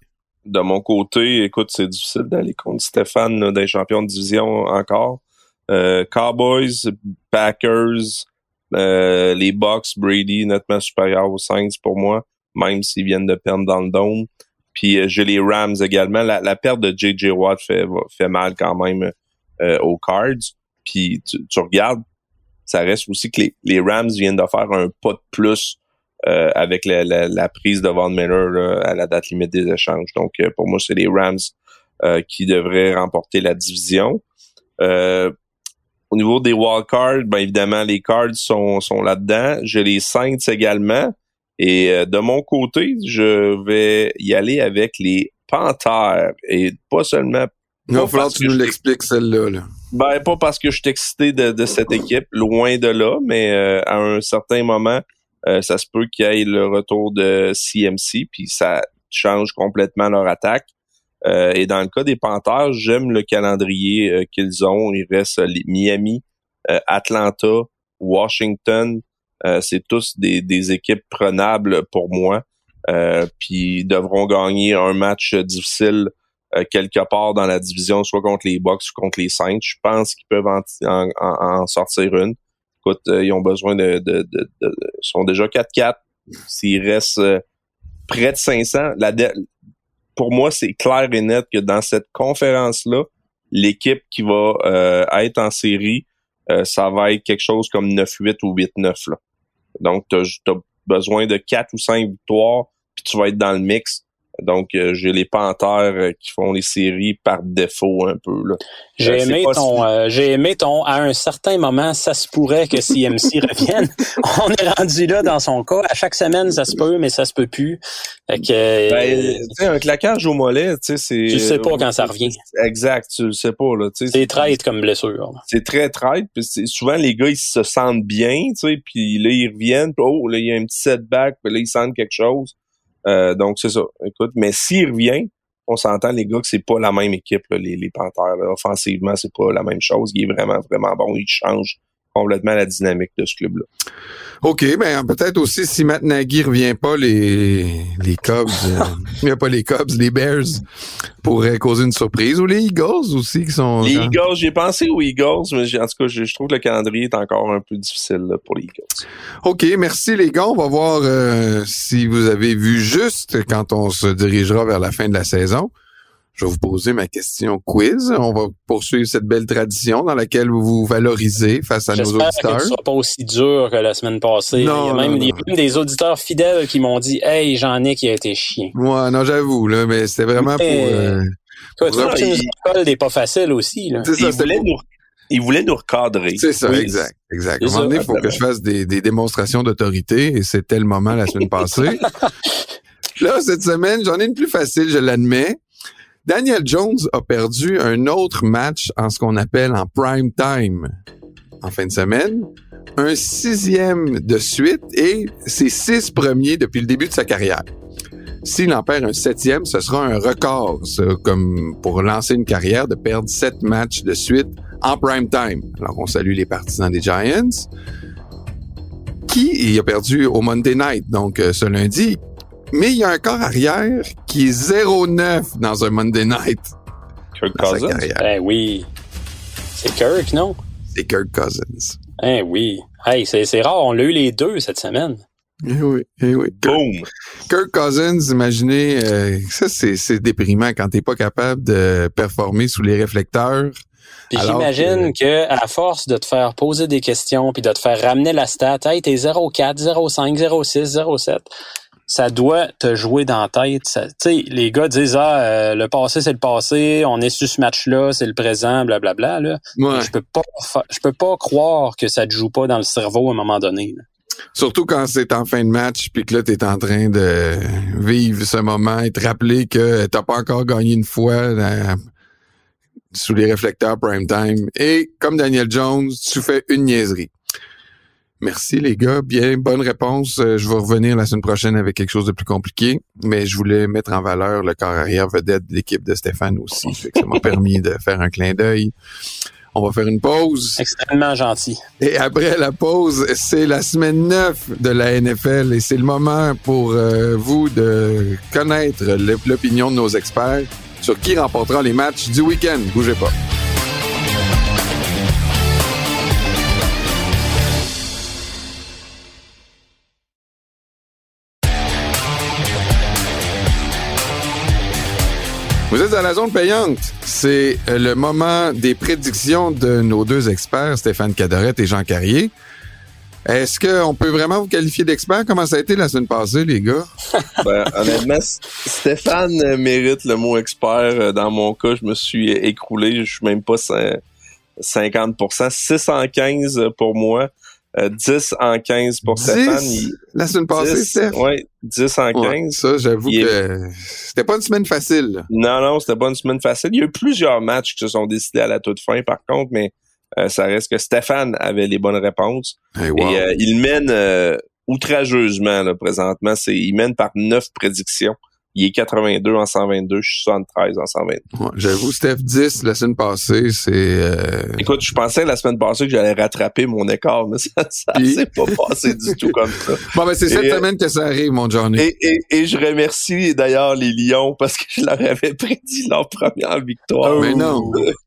de mon côté, écoute, c'est difficile d'aller contre Stéphane là, des champions de division encore. Euh, Cowboys, Packers, euh, les Bucks, Brady, nettement supérieur aux Saints pour moi, même s'ils viennent de perdre dans le dôme. Puis euh, j'ai les Rams également. La, la perte de J J Watt fait, fait mal quand même euh, aux Cards. Puis tu, tu regardes, ça reste aussi que les, les Rams viennent de faire un pas de plus euh, avec la, la, la prise de Von Miller là, à la date limite des échanges. Donc euh, pour moi, c'est les Rams euh, qui devraient remporter la division. Euh, au niveau des wildcards, ben évidemment, les Cards sont, sont là-dedans. J'ai les Saints également. Et euh, de mon côté, je vais y aller avec les Panthers. Et pas seulement... Il va falloir que tu nous l'expliques, celle-là. Là. Ben, pas parce que je suis excité de, de cette équipe, loin de là, mais euh, à un certain moment, euh, ça se peut qu'il y ait le retour de C M C, puis ça change complètement leur attaque. Euh, et dans le cas des Panthers, j'aime le calendrier euh, qu'ils ont. Il reste euh, les Miami, euh, Atlanta, Washington. Euh, c'est tous des, des équipes prenables pour moi. Euh, puis ils devront gagner un match difficile euh, quelque part dans la division, soit contre les Bucks ou contre les Saints. Je pense qu'ils peuvent en, en, en sortir une. Écoute, euh, ils ont besoin de, de, de, de, de... Ils sont déjà quatre quatre. S'ils restent euh, près de cinq cents, la de, pour moi, c'est clair et net que dans cette conférence-là, l'équipe qui va euh, être en série, euh, ça va être quelque chose comme neuf huit ou huit neuf. Là. Donc, tu as besoin de quatre ou cinq victoires, puis tu vas être dans le mix. Donc, euh, j'ai les Panthers euh, qui font les séries par défaut un peu. Là. J'ai euh, aimé ton, si... euh, j'ai aimé ton, à un certain moment, ça se pourrait que C M C revienne. On est rendu là dans son cas. À chaque semaine, ça se peut, mais ça se peut plus. Fait que, ben, tu sais, un claquage au mollet, tu sais, c'est... Tu sais pas quand ça revient. Exact, tu le sais pas, là. Tu sais, c'est traite comme blessure. C'est très traite, puis souvent, les gars, ils se sentent bien, tu sais, puis là, ils reviennent, puis oh, là, il y a un petit setback, puis là, ils sentent quelque chose. Euh, donc, c'est ça. Écoute, mais s'il revient, on s'entend, les gars, que c'est pas la même équipe, là, les, les Panthers. Là. Offensivement, c'est pas la même chose. Il est vraiment, vraiment bon. Il change complètement la dynamique de ce club-là. OK, ben peut-être aussi si Matt Nagy revient pas, les les Cubs, euh, il n'y a pas les Cubs, les Bears pourraient causer une surprise. Ou les Eagles aussi qui sont... Les Eagles, j'ai pensé aux Eagles, mais j'ai, en tout cas, je, je trouve que le calendrier est encore un peu difficile là, pour les Eagles. OK, merci les gars. On va voir euh, si vous avez vu juste quand on se dirigera vers la fin de la saison. Je vais vous poser ma question quiz. On va poursuivre cette belle tradition dans laquelle vous vous valorisez face à J'espère nos auditeurs. que ce sera pas aussi dur que la semaine passée. Non, il y a même, non, il y a non. même des auditeurs fidèles qui m'ont dit « Hey, j'en ai qui a été chien. » Ouais, non, j'avoue, là, mais c'était vraiment mais, pour... Euh, toi, pour tu, tu nous colles des pas faciles aussi. Là. C'est ça, il, voulait pour... nous, il voulait nous recadrer. C'est ça, oui. exact. exact. C'est À un moment donné, il faut ça, que je fasse des, des démonstrations d'autorité et c'était le moment la semaine passée. Là, cette semaine, j'en ai une plus facile, je l'admets. Daniel Jones a perdu un autre match en ce qu'on appelle en prime time en fin de semaine, un sixième de suite et ses six premiers depuis le début de sa carrière. S'il en perd un septième, ce sera un record, ça, comme pour lancer une carrière, de perdre sept matchs de suite en prime time. Alors, on salue les partisans des Giants, qui il a perdu au Monday Night, donc euh, ce lundi. Mais il y a un corps arrière qui est zéro neuf dans un Monday Night. Kirk dans Cousins? sa carrière. Ben oui. C'est Kirk, non? C'est Kirk Cousins. Ben oui. Hey, c'est, c'est rare, on l'a eu les deux cette semaine. Eh oui, eh oui. Kirk, Boom! Kirk Cousins, imaginez, euh, ça c'est, c'est déprimant quand t'es pas capable de performer sous les réflecteurs. Puis Alors j'imagine que... que à force de te faire poser des questions puis de te faire ramener la stat, hey, t'es zéro quatre, zéro cinq, zéro six, zéro sept, ça doit te jouer dans la tête. Tu sais, les gars disent ah euh, le passé c'est le passé, on est sur ce match-là, c'est le présent, blablabla. Là, Ouais. je peux pas, fa- je peux pas croire que ça te joue pas dans le cerveau à un moment donné. Là. Surtout quand c'est en fin de match puis que là t'es en train de vivre ce moment et te rappeler que t'as pas encore gagné une fois dans- sous les réflecteurs prime time. Et comme Daniel Jones, tu fais une niaiserie. Merci les gars, bien bonne réponse. Euh, je vais revenir la semaine prochaine avec quelque chose de plus compliqué, mais je voulais mettre en valeur le corps arrière vedette de l'équipe de Stéphane aussi. Fait que ça m'a permis de faire un clin d'œil. On va faire une pause. Extrêmement gentil. Et après la pause, c'est la semaine neuf de la N F L et c'est le moment pour euh, vous de connaître l'opinion de nos experts sur qui remportera les matchs du week-end. Bougez pas. Vous êtes à la zone payante. C'est le moment des prédictions de nos deux experts, Stéphane Cadorette et Jean Carrier. Est-ce qu'on peut vraiment vous qualifier d'expert? Comment ça a été la semaine passée, les gars? Ben, honnêtement, Stéphane mérite le mot expert. Dans mon cas, je me suis écroulé. Je suis même pas cinquante pour cent. six cent quinze pour moi. Euh, dix en quinze pour dix Stéphane. Il... La semaine passée, dix, Steph? Oui, dix en quinze. Ouais, ça, j'avoue il que est... c'était pas une semaine facile. Là. Non, non, c'était pas une semaine facile. Il y a eu plusieurs matchs qui se sont décidés à la toute fin, par contre, mais euh, ça reste que Stéphane avait les bonnes réponses. Hey, wow. Et euh, il mène euh, outrageusement là, présentement. C'est, il mène par neuf prédictions. Il est quatre-vingt-deux en cent vingt-deux, je suis soixante-treize en cent vingt-deux. Ouais, j'avoue, Steph dix la semaine passée, c'est... Euh... Écoute, je pensais la semaine passée que j'allais rattraper mon écart, mais ça, ça Puis... s'est pas passé du tout comme ça. Bon, ben c'est cette et, semaine que ça arrive, mon Johnny. Et, et, et je remercie d'ailleurs les Lions parce que je leur avais prédit leur première victoire. Mais non.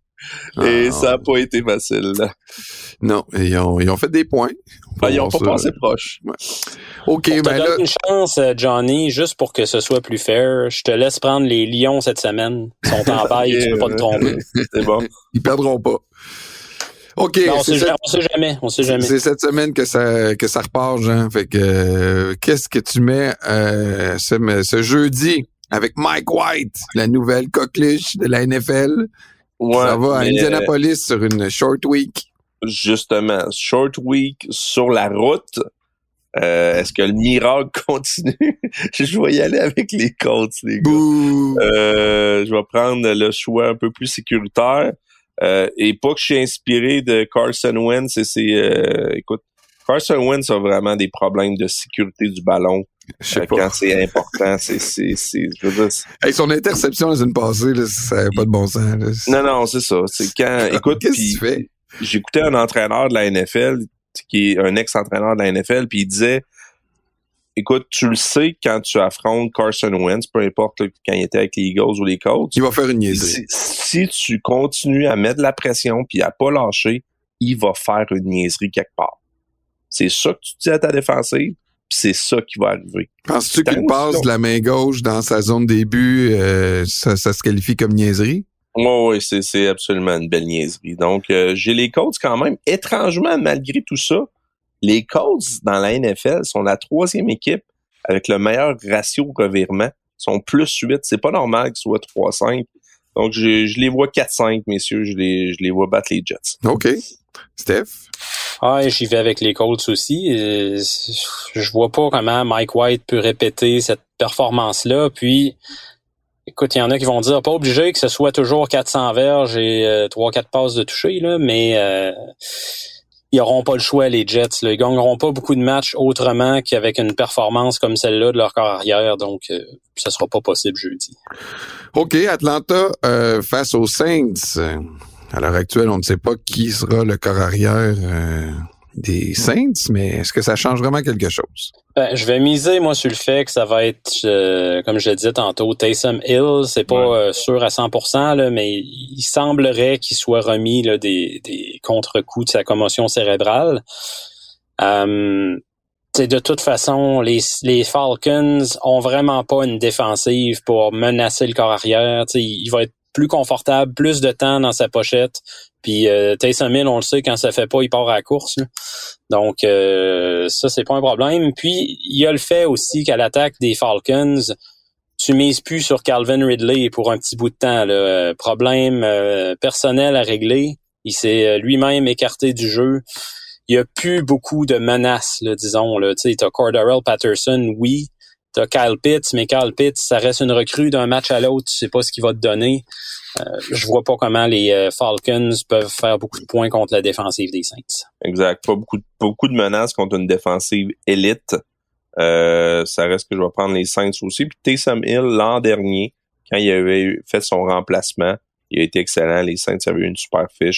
Et ah. ça n'a pas été facile. Là. Non, ils ont, ils ont fait des points. Ben, ils n'ont pas passé proche. Ouais. OK, pour ben te là... donner une chance, Johnny, juste pour que ce soit plus fair, je te laisse prendre les Lions cette semaine. Ils sont en bail et tu peux pas te tromper. C'est bon. Ils perdront pas. OK. Non, on, sait, cette... on sait jamais. On sait jamais. C'est cette semaine que ça, que ça repart, Jean. Fait que, euh, qu'est-ce que tu mets euh, ce, ce jeudi avec Mike White, la nouvelle coqueluche de la N F L? Ouais, ça va à mais, Indianapolis sur une short week. Justement, short week sur la route. Euh, est-ce que le miracle continue? Je vais y aller avec les Colts, les gars. Euh, je vais prendre le choix un peu plus sécuritaire. Euh, et pas que je suis inspiré de Carson Wentz. Et c'est, euh, écoute, Carson Wentz a vraiment des problèmes de sécurité du ballon. Je sais euh, pas. Quand c'est important, c'est, c'est, c'est, je veux dire, c'est... Hey, son interception la semaine passée, là, ça n'avait pas de bon sens. Là. Non, non, c'est ça. C'est quand, écoute, qu'est-ce pis, que tu fais? J'écoutais un entraîneur de la N F L, qui est un ex-entraîneur de la N F L, puis il disait, écoute, tu le sais quand tu affrontes Carson Wentz, peu importe là, quand il était avec les Eagles ou les Colts. Il va faire une niaiserie. Si, si tu continues à mettre de la pression puis à pas lâcher, il va faire une niaiserie quelque part. C'est ça que tu dis à ta défensive, puis c'est ça qui va arriver. Penses-tu qu'il passe de la main gauche dans sa zone début, euh, ça, ça se qualifie comme niaiserie? Oui, oui, c'est, c'est absolument une belle niaiserie. Donc, euh, j'ai les Colts quand même. Étrangement, malgré tout ça, les Colts dans la N F L sont la troisième équipe avec le meilleur ratio revirement. Ils sont plus huit. C'est pas normal qu'ils soient trois cinq. Donc, je, je les vois quatre cinq, messieurs. Je les, je les vois battre les Jets. OK. Steph? Ah, j'y vais avec les Colts aussi. Je vois pas comment Mike White peut répéter cette performance-là. Puis, écoute, il y en a qui vont dire, pas obligé que ce soit toujours quatre cents verges et euh, trois quatre passes de toucher, là, mais euh, ils n'auront pas le choix, les Jets. Là. Ils gagneront pas beaucoup de matchs autrement qu'avec une performance comme celle-là de leur corps arrière. Donc, euh, ça sera pas possible jeudi. OK, Atlanta euh, face aux Saints. À l'heure actuelle, on ne sait pas qui sera le corps arrière euh, des Saints, mais est-ce que ça change vraiment quelque chose? Ben, je vais miser, moi, sur le fait que ça va être, euh, comme je le disais tantôt, Taysom Hill. C'est pas ouais. euh, sûr à cent pour cent, là, mais il semblerait qu'il soit remis là, des, des contre-coups de sa commotion cérébrale. Euh, de toute façon, les, les Falcons ont vraiment pas une défensive pour menacer le corps arrière. T'sais, il va être plus confortable, plus de temps dans sa pochette. Puis euh, Taysom Hill, on le sait, quand ça fait pas, il part à la course. Là. Donc, euh, ça, c'est pas un problème. Puis, il y a le fait aussi qu'à l'attaque des Falcons, tu mises plus sur Calvin Ridley pour un petit bout de temps. Là. Problème euh, personnel à régler. Il s'est lui-même écarté du jeu. Il y a plus beaucoup de menaces, là, disons. Là. Tu sais, t'as Cordarrelle Patterson, oui. T'as Kyle Pitts, mais Kyle Pitts, ça reste une recrue d'un match à l'autre. Tu sais pas ce qu'il va te donner. Euh, je vois pas comment les euh, Falcons peuvent faire beaucoup de points contre la défensive des Saints. Exact. Pas beaucoup de, beaucoup de menaces contre une défensive élite. Euh, ça reste que je vais prendre les Saints aussi. Puis Taysom Hill, l'an dernier, quand il avait fait son remplacement, il a été excellent. Les Saints avaient eu une super fiche.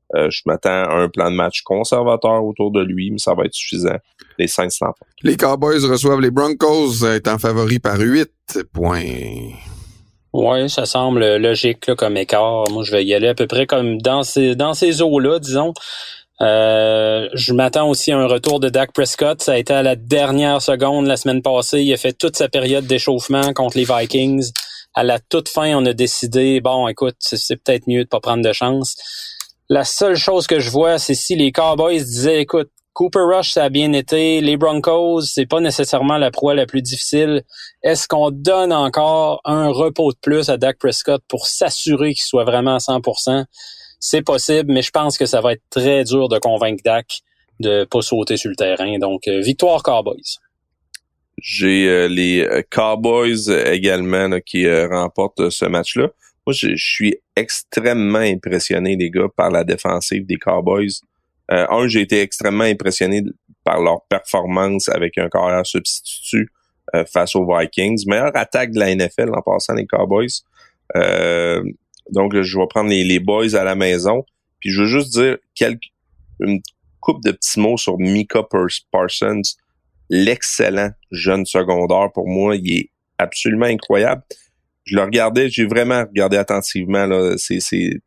Euh, je m'attends à un plan de match conservateur autour de lui, mais ça va être suffisant. Les Saints l'emportent. Les Cowboys reçoivent les Broncos, étant favoris par huit points. Oui, ça semble logique là, comme écart. Moi, je vais y aller à peu près comme dans ces dans ces eaux-là, disons. Euh, je m'attends aussi à un retour de Dak Prescott. Ça a été à la dernière seconde la semaine passée. Il a fait toute sa période d'échauffement contre les Vikings. À la toute fin, on a décidé, bon, écoute, c'est, c'est peut-être mieux de pas prendre de chance. La seule chose que je vois, c'est si les Cowboys disaient, écoute, Cooper Rush, ça a bien été. Les Broncos, c'est pas nécessairement la proie la plus difficile. Est-ce qu'on donne encore un repos de plus à Dak Prescott pour s'assurer qu'il soit vraiment à cent pour cent? C'est possible, mais je pense que ça va être très dur de convaincre Dak de pas sauter sur le terrain. Donc, euh, victoire Cowboys. J'ai euh, les Cowboys également là, qui euh, remportent ce match-là. Moi, je, je suis extrêmement impressionné, les gars, par la défensive des Cowboys. Euh, un, j'ai été extrêmement impressionné par leur performance avec un carrière substitut euh, face aux Vikings. Meilleure attaque de la N F L en passant les Cowboys. Euh, donc, je vais prendre les, les boys à la maison. Puis, je veux juste dire quelques, une couple de petits mots sur Micah Parsons. L'excellent jeune secondaire, pour moi, il est absolument incroyable. Je le regardais, j'ai vraiment regardé attentivement là, ces, ces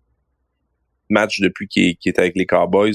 matchs depuis qu'il, qu'il est avec les Cowboys.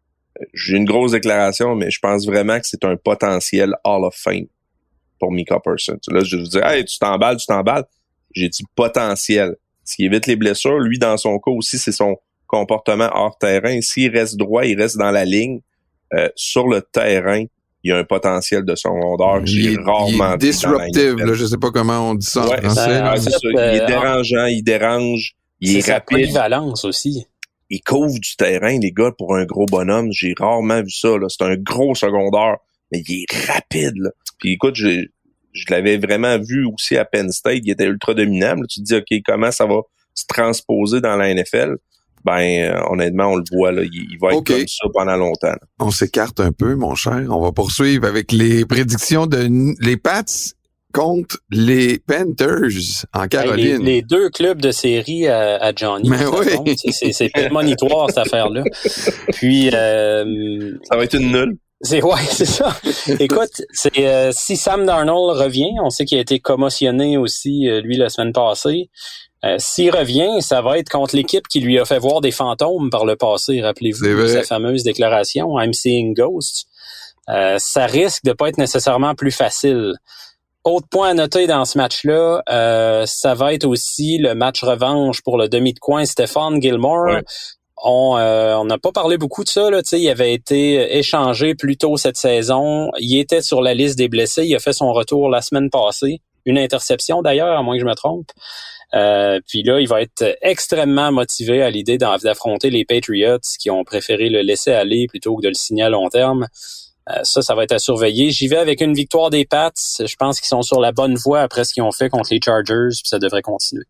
J'ai une grosse déclaration, mais je pense vraiment que c'est un potentiel Hall of Fame pour Micah Parsons. Là, je vais vous dire, hey, tu t'emballes, tu t'emballes. J'ai dit potentiel. Ce qui évite les blessures, lui, dans son cas aussi, c'est son comportement hors terrain. S'il reste droit, il reste dans la ligne. Euh, sur le terrain, il y a un potentiel de secondaire que j'ai il, rarement il est disruptive, là, je sais pas comment on dit ça ouais, en français. Ah, c'est ça. Il est dérangeant, il dérange, il est c'est rapide. C'est sa polyvalence aussi. Il couvre du terrain, les gars, pour un gros bonhomme. J'ai rarement vu ça, là. C'est un gros secondaire, mais il est rapide, là. Puis écoute, je, je l'avais vraiment vu aussi à Penn State, il était ultra dominant. Là, tu te dis, OK, comment ça va se transposer dans la N F L? Ben, euh, honnêtement, on le voit, là, il, il va être okay. Comme ça pendant longtemps. Là. On s'écarte un peu, mon cher. On va poursuivre avec les prédictions de les Pats contre les Panthers en Caroline. Les, les deux clubs de série à, à Johnny. Mais oui. Façon, c'est, c'est prémonitoire, cette affaire-là. Puis, euh, ça va être une nulle. C'est ouais, c'est ça. Écoute, c'est euh, si Sam Darnold revient, on sait qu'il a été commotionné aussi euh, lui la semaine passée. Euh, s'il revient, ça va être contre l'équipe qui lui a fait voir des fantômes par le passé. Rappelez-vous sa fameuse déclaration « I'm seeing ghosts ». Euh, ça risque de pas être nécessairement plus facile. Autre point à noter dans ce match-là, euh, ça va être aussi le match revanche pour le demi de coin Stephon Gilmore. Ouais. On euh, on n'a pas parlé beaucoup de ça, là. Tu sais, il avait été échangé plus tôt cette saison. Il était sur la liste des blessés. Il a fait son retour la semaine passée. Une interception d'ailleurs, à moins que je me trompe. Euh, puis là, il va être extrêmement motivé à l'idée d'affronter les Patriots qui ont préféré le laisser aller plutôt que de le signer à long terme. Euh, ça, ça va être à surveiller. J'y vais avec une victoire des Pats. Je pense qu'ils sont sur la bonne voie après ce qu'ils ont fait contre les Chargers, puis ça devrait continuer.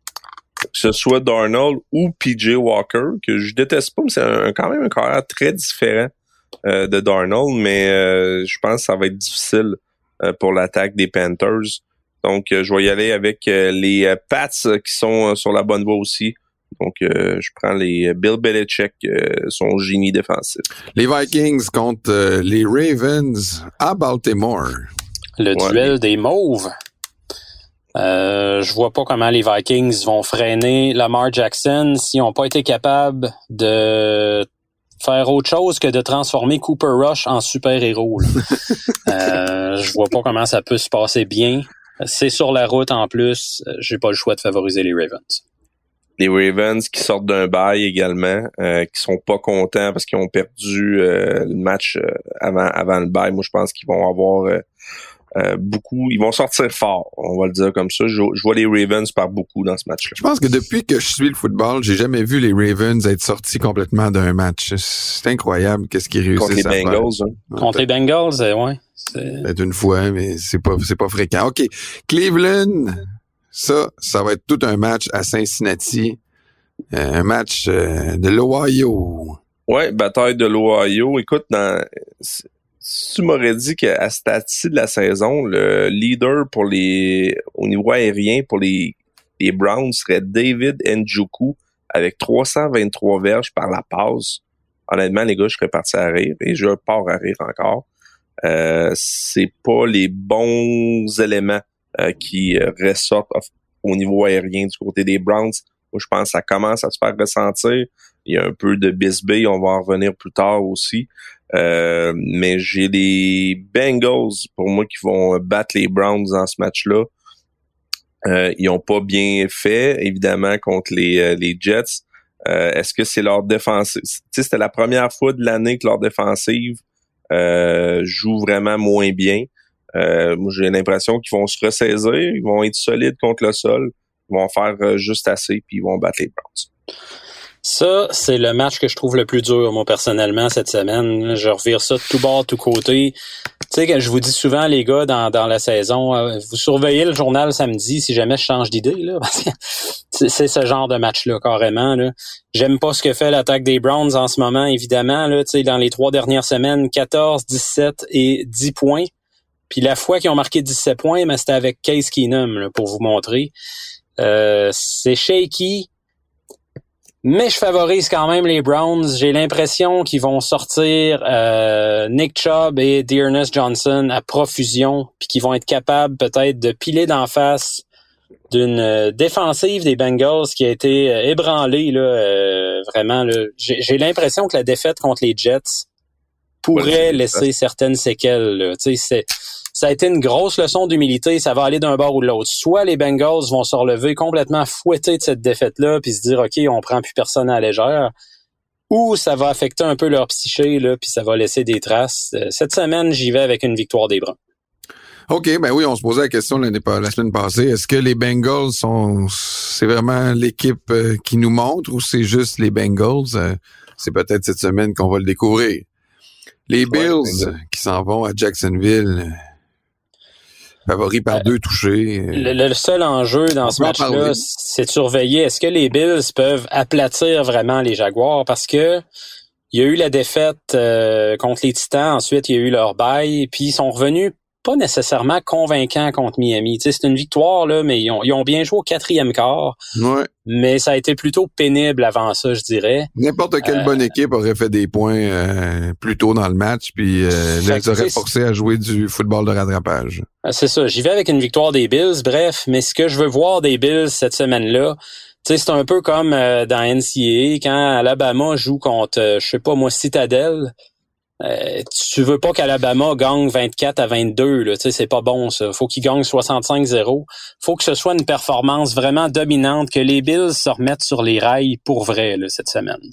Que ce soit Darnold ou P J Walker, que je déteste pas, mais c'est un, quand même un carrière très différent euh, de Darnold, mais euh, je pense que ça va être difficile euh, pour l'attaque des Panthers. Donc, euh, je vais y aller avec euh, les euh, Pats euh, qui sont euh, sur la bonne voie aussi. Donc, euh, je prends les Bill Belichick, euh, son génie défensif. Les Vikings contre euh, les Ravens à Baltimore. Le ouais, duel les... des Mauves. Euh, je vois pas comment les Vikings vont freiner Lamar Jackson s'ils n'ont pas été capables de faire autre chose que de transformer Cooper Rush en super-héros. euh, je vois pas comment ça peut se passer bien. C'est sur la route en plus. J'ai pas le choix de favoriser les Ravens. Les Ravens qui sortent d'un bail également, euh, qui sont pas contents parce qu'ils ont perdu euh, le match euh, avant avant le bail. Moi, je pense qu'ils vont avoir euh, euh, beaucoup. Ils vont sortir fort, on va le dire comme ça. Je, je vois les Ravens par beaucoup dans ce match-là. Je pense que depuis que je suis le football, j'ai jamais vu les Ravens être sortis complètement d'un match. C'est incroyable qu'est-ce qu'ils réussissent à faire. Contre les Bengals. Hein. Contre les Bengals, euh, ouais. C'est... Peut-être une fois, mais c'est pas c'est pas fréquent. OK. Cleveland, ça, ça va être tout un match à Cincinnati. Euh, un match euh, de l'Ohio. Ouais, bataille de l'Ohio. Écoute, dans, si tu m'aurais dit qu'à ce stade-ci de la saison, le leader pour les au niveau aérien pour les, les Browns serait David Njoku avec trois cent vingt-trois verges par la passe. Honnêtement, les gars, je serais parti à rire et je pars à rire encore. Euh, c'est pas les bons éléments euh, qui euh, ressortent au niveau aérien du côté des Browns. Moi, je pense que ça commence à se faire ressentir. Il y a un peu de bisbille, on va en revenir plus tard aussi. Euh, mais j'ai les Bengals, pour moi, qui vont battre les Browns dans ce match-là. Euh, ils ont pas bien fait, évidemment, contre les, euh, les Jets. Euh, est-ce que c'est leur défensive? Tu sais, c'était la première fois de l'année que leur défensive euh, joue vraiment moins bien. Euh, moi, j'ai l'impression qu'ils vont se ressaisir, ils vont être solides contre le sol, ils vont faire euh, juste assez, puis ils vont battre les Browns. Ça, c'est le match que je trouve le plus dur, moi, personnellement, cette semaine. Je revire ça de tout bord, de tout côté. Tu sais, que je vous dis souvent, les gars, dans, dans la saison, euh, vous surveillez le journal samedi si jamais je change d'idée, là. Parce que c'est, c'est ce genre de match-là, carrément, là. J'aime pas ce que fait l'attaque des Browns en ce moment, évidemment, là. Tu sais, dans les trois dernières semaines, quatorze, dix-sept et dix points. Puis la fois qu'ils ont marqué dix-sept points, mais c'était avec Case Keenum, là, pour vous montrer. Euh, c'est shaky. Mais je favorise quand même les Browns. J'ai l'impression qu'ils vont sortir euh, Nick Chubb et Dearness Johnson à profusion, puis qu'ils vont être capables peut-être de piler d'en face d'une euh, défensive des Bengals qui a été euh, ébranlée là, euh, vraiment. Là. J'ai, j'ai l'impression que la défaite contre les Jets pourrait ouais, laisser certaines séquelles. Là. Tu sais, c'est ça a été une grosse leçon d'humilité. Ça va aller d'un bord ou de l'autre. Soit les Bengals vont se relever complètement fouettés de cette défaite-là puis se dire, OK, on prend plus personne à la légère. Ou ça va affecter un peu leur psyché, là, puis ça va laisser des traces. Cette semaine, j'y vais avec une victoire des Browns. OK, ben oui, on se posait la question l'année, la semaine passée. Est-ce que les Bengals sont, c'est vraiment l'équipe euh, qui nous montre ou c'est juste les Bengals? Euh, c'est peut-être cette semaine qu'on va le découvrir. Les Bills ouais, qui s'en vont à Jacksonville, favoris par euh, deux touchés. Le, le seul enjeu dans ce match-là, c'est de surveiller. Est-ce que les Bills peuvent aplatir vraiment les Jaguars? Parce que il y a eu la défaite euh, contre les Titans. Ensuite, il y a eu leur bye. Puis ils sont revenus pas nécessairement convaincants contre Miami. Tu sais, c'est une victoire, là, mais ils ont, ils ont bien joué au quatrième quart. Ouais. Mais ça a été plutôt pénible avant ça, je dirais. N'importe quelle euh, bonne équipe aurait fait des points euh, plus tôt dans le match, puis euh, les aurait forcés à jouer du football de rattrapage. C'est ça. J'y vais avec une victoire des Bills, bref. Mais ce que je veux voir des Bills cette semaine-là, tu sais, c'est un peu comme euh, dans N C A A, quand Alabama joue contre, euh, je sais pas moi, Citadel. Euh, tu veux pas qu'Alabama gagne vingt-quatre à vingt-deux, là, tu sais, c'est pas bon ça. Faut qu'ils gagnent soixante-cinq zéro. Faut que ce soit une performance vraiment dominante, que les Bills se remettent sur les rails pour vrai là, cette semaine.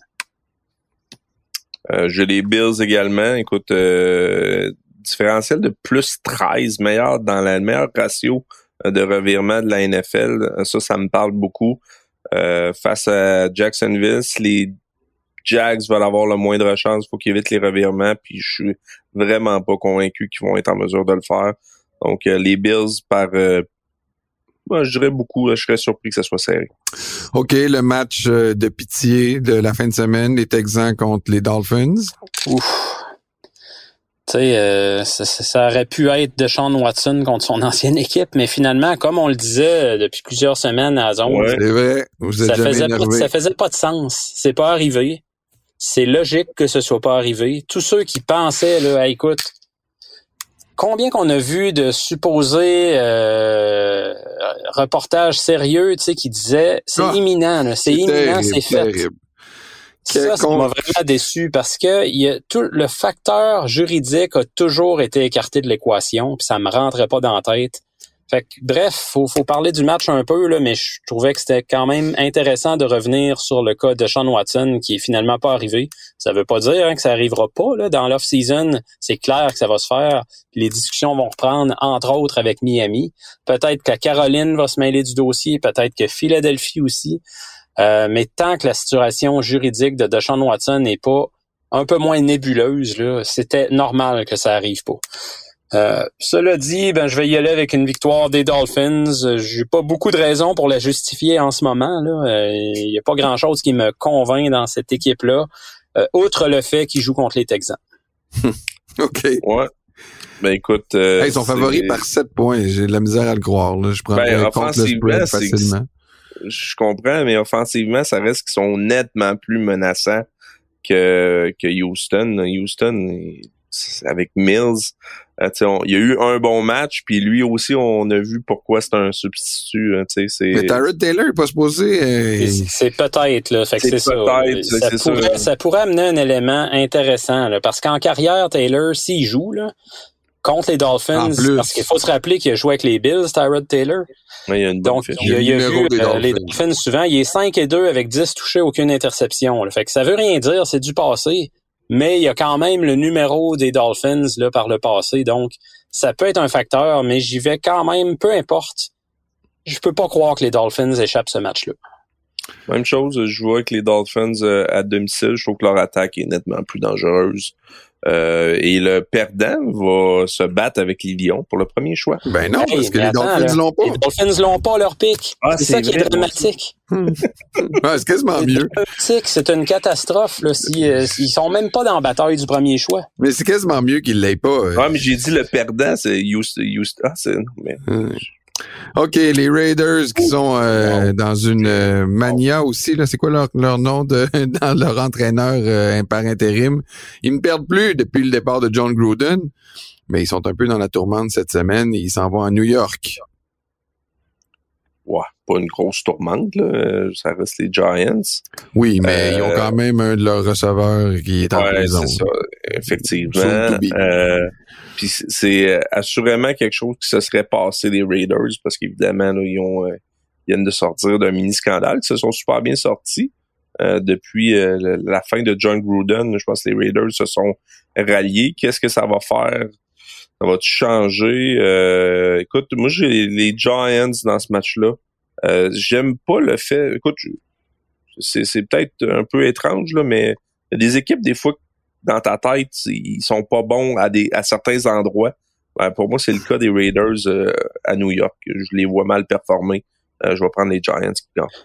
Euh, j'ai les Bills également. Écoute, euh, différentiel de plus treize, meilleur dans la meilleure ratio de revirement de la N F L. Ça, ça me parle beaucoup. Euh, face à Jacksonville, les Jags veulent avoir le moindre chance, il faut qu'ils évitent les revirements, puis je suis vraiment pas convaincu qu'ils vont être en mesure de le faire. Donc, euh, les Bills, par, euh, ben, je dirais beaucoup, là, je serais surpris que ça soit serré. OK, le match euh, de pitié de la fin de semaine, les Texans contre les Dolphins. Ouf. Tu sais, euh, ça, ça aurait pu être Deshaun Watson contre son ancienne équipe, mais finalement, comme on le disait depuis plusieurs semaines à Zone, ouais, c'est vrai, vous êtes ça jamais faisait énervé. pas, ça faisait pas de sens. C'est pas arrivé. C'est logique que ce soit pas arrivé. Tous ceux qui pensaient, là, ah, écoute, combien qu'on a vu de supposés euh, reportages sérieux, tu sais, qui disaient c'est ah, imminent, là, c'est, c'est imminent, terrible, c'est fait. Terrible. Ça, ça m'a vraiment déçu parce que il y a tout le facteur juridique a toujours été écarté de l'équation, puis ça me rentrait pas dans la tête. Fait que, bref, faut, faut parler du match un peu, là, mais je trouvais que c'était quand même intéressant de revenir sur le cas de Deshaun Watson qui est finalement pas arrivé. Ça veut pas dire hein, que ça arrivera pas là dans l'off-season. C'est clair que ça va se faire. Les discussions vont reprendre, entre autres, avec Miami. Peut-être que Caroline va se mêler du dossier, peut-être que Philadelphie aussi. Euh, mais tant que la situation juridique de Deshaun Watson n'est pas un peu moins nébuleuse, là, c'était normal que ça arrive pas. Euh, cela dit, ben je vais y aller avec une victoire des Dolphins. J'ai pas beaucoup de raisons pour la justifier en ce moment. Là, il euh, y a pas grand-chose qui me convainc dans cette équipe-là, euh, outre le fait qu'ils jouent contre les Texans. OK. Ouais. Ben écoute, euh, hey, ils sont favoris par sept points. J'ai de la misère à le croire. Là. Je prends ben, contre le spread facilement. je comprends, mais offensivement, ça reste qu'ils sont nettement plus menaçants que, que Houston. Houston, avec Mills, euh, on, il y a eu un bon match, puis lui aussi, on a vu pourquoi c'est un substitut. Hein, c'est... Mais Tyrod Taylor n'est pas supposé... Euh... C'est, c'est peut-être, là. Fait que c'est, c'est peut-être, ça. C'est ça, pourrait, ça. ça pourrait amener un élément intéressant, là, parce qu'en carrière, Taylor, s'il joue, là, contre les Dolphins, parce qu'il faut se rappeler qu'il a joué avec les Bills, Tyrod Taylor. Oui, il y a une Donc, il y a, il y a vu euh, Dolphins. les Dolphins souvent. Il est cinq et deux avec dix touchés, aucune interception. Là. Fait que ça veut rien dire, c'est du passé. Mais il y a quand même le numéro des Dolphins là par le passé. Donc, ça peut être un facteur, mais j'y vais quand même, peu importe. Je peux pas croire que les Dolphins échappent ce match-là. Même chose, je vois que les Dolphins euh, à domicile, je trouve que leur attaque est nettement plus dangereuse. Euh, et le perdant va se battre avec les Lions pour le premier choix. Ben non, hey, parce que les attends, Dolphins là, l'ont pas. Les Dolphins l'ont pas, leur pick. Ah, c'est, c'est ça qui vrai, est dramatique. Ouais, c'est quasiment c'est mieux. dramatique, c'est une catastrophe. Là, si, euh, s'ils sont même pas dans la bataille du premier choix. Mais c'est quasiment mieux qu'ils l'aient pas. Euh. Ah, mais j'ai dit le perdant, c'est Houston. Houston. Ah, c'est... Mais... Hum. OK, les Raiders qui sont euh, dans une euh, mania aussi, là, c'est quoi leur, leur nom de dans leur entraîneur euh, par intérim? Ils ne perdent plus depuis le départ de John Gruden, mais ils sont un peu dans la tourmente cette semaine et ils s'en vont à New York. Ouais, pas une grosse tourmente, là. Ça reste les Giants. Oui, mais euh, ils ont quand même un de leurs receveurs qui est en ouais, prison. C'est ça, effectivement. Euh, Puis c'est assurément quelque chose qui se serait passé des Raiders parce qu'évidemment, là, ils ont euh, ils viennent de sortir d'un mini-scandale qui se sont super bien sortis. Euh, depuis euh, la fin de John Gruden, je pense que les Raiders se sont ralliés. Qu'est-ce que ça va faire? Ça va-tu changer? Euh, écoute, moi, j'ai les Giants dans ce match-là. Euh, j'aime pas le fait... Écoute, c'est, c'est peut-être un peu étrange, là, mais il y a des équipes, des fois, dans ta tête, ils sont pas bons à des à certains endroits. Ben, pour moi, c'est le cas des Raiders euh, à New York. Je les vois mal performer. Euh, je vais prendre les Giants qui gagnent.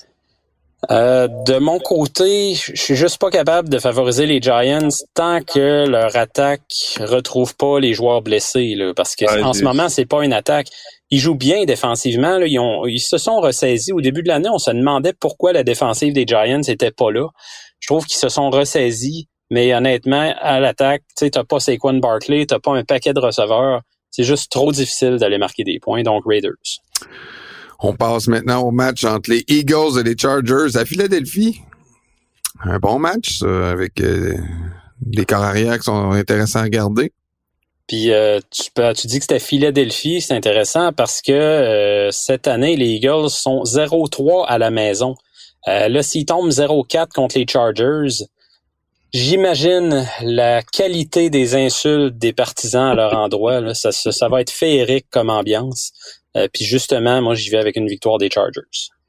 Euh, de mon côté, je suis juste pas capable de favoriser les Giants tant que leur attaque retrouve pas les joueurs blessés, là, parce que ouais, en ce moment, c'est pas une attaque. Ils jouent bien défensivement, là, ils ont, ils se sont ressaisis. Au début de l'année, on se demandait pourquoi la défensive des Giants était pas là. Je trouve qu'ils se sont ressaisis, mais honnêtement, à l'attaque, tu sais, t'as pas Saquon Barkley, t'as pas un paquet de receveurs. C'est juste trop difficile d'aller marquer des points, donc Raiders. On passe maintenant au match entre les Eagles et les Chargers à Philadelphie. Un bon match, ça, avec euh, des corps arrière qui sont intéressants à regarder. Puis euh, tu, peux, tu dis que c'était Philadelphie, c'est intéressant parce que euh, cette année, les Eagles sont zéro trois à la maison. Euh, là, s'ils tombent zéro quatre contre les Chargers, j'imagine la qualité des insultes des partisans à leur endroit. Là, ça, ça, ça va être féerique comme ambiance. Euh, puis justement, moi, j'y vais avec une victoire des Chargers.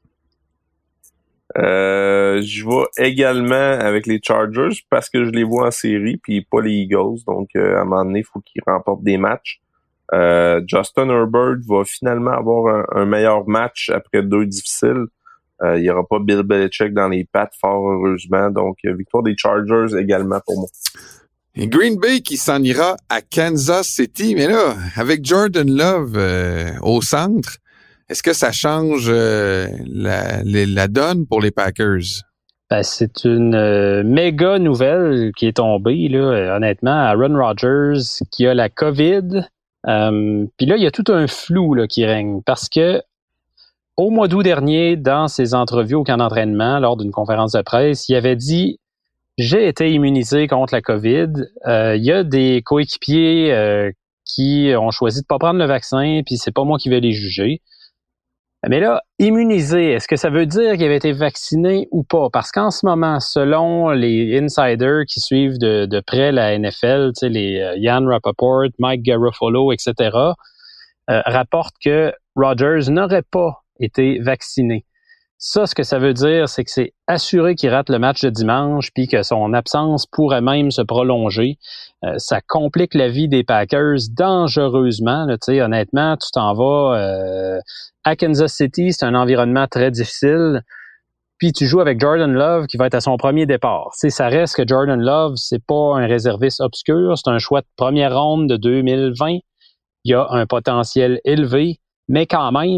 Euh, je vais également avec les Chargers parce que je les vois en série, puis pas les Eagles. Donc, euh, à un moment donné, il faut qu'ils remportent des matchs. Euh, Justin Herbert va finalement avoir un, un meilleur match après deux difficiles. Euh, il n'y aura pas Bill Belichick dans les pattes, fort heureusement. Donc, euh, victoire des Chargers également pour moi. Et Green Bay qui s'en ira à Kansas City. Mais là, avec Jordan Love euh, au centre, est-ce que ça change euh, la, la, la donne pour les Packers? Ben, c'est une euh, méga nouvelle qui est tombée, là, honnêtement. Aaron Rodgers qui a la COVID. Euh, Puis là, il y a tout un flou là, qui règne parce que au mois d'août dernier, dans ses entrevues au camp d'entraînement, lors d'une conférence de presse, il avait dit « J'ai été immunisé contre la COVID. Euh, » Il y a des coéquipiers euh, qui ont choisi de ne pas prendre le vaccin, puis c'est pas moi qui vais les juger. Mais là, immunisé, est-ce que ça veut dire qu'il avait été vacciné ou pas? Parce qu'en ce moment, selon les insiders qui suivent de, de près la N F L, tu sais, les euh, Ian Rappaport, Mike Garofalo, et cetera, euh, rapportent que Rodgers n'aurait pas été vacciné. Ça, ce que ça veut dire, c'est que c'est assuré qu'il rate le match de dimanche puis que son absence pourrait même se prolonger. Euh, ça complique la vie des Packers dangereusement. Là, tu sais, honnêtement, tu t'en vas euh, à Kansas City, c'est un environnement très difficile. Puis tu joues avec Jordan Love qui va être à son premier départ. Tu sais, ça reste que Jordan Love, c'est pas un réserviste obscur, c'est un choix de première ronde de deux mille vingt. Il y a un potentiel élevé, mais quand même,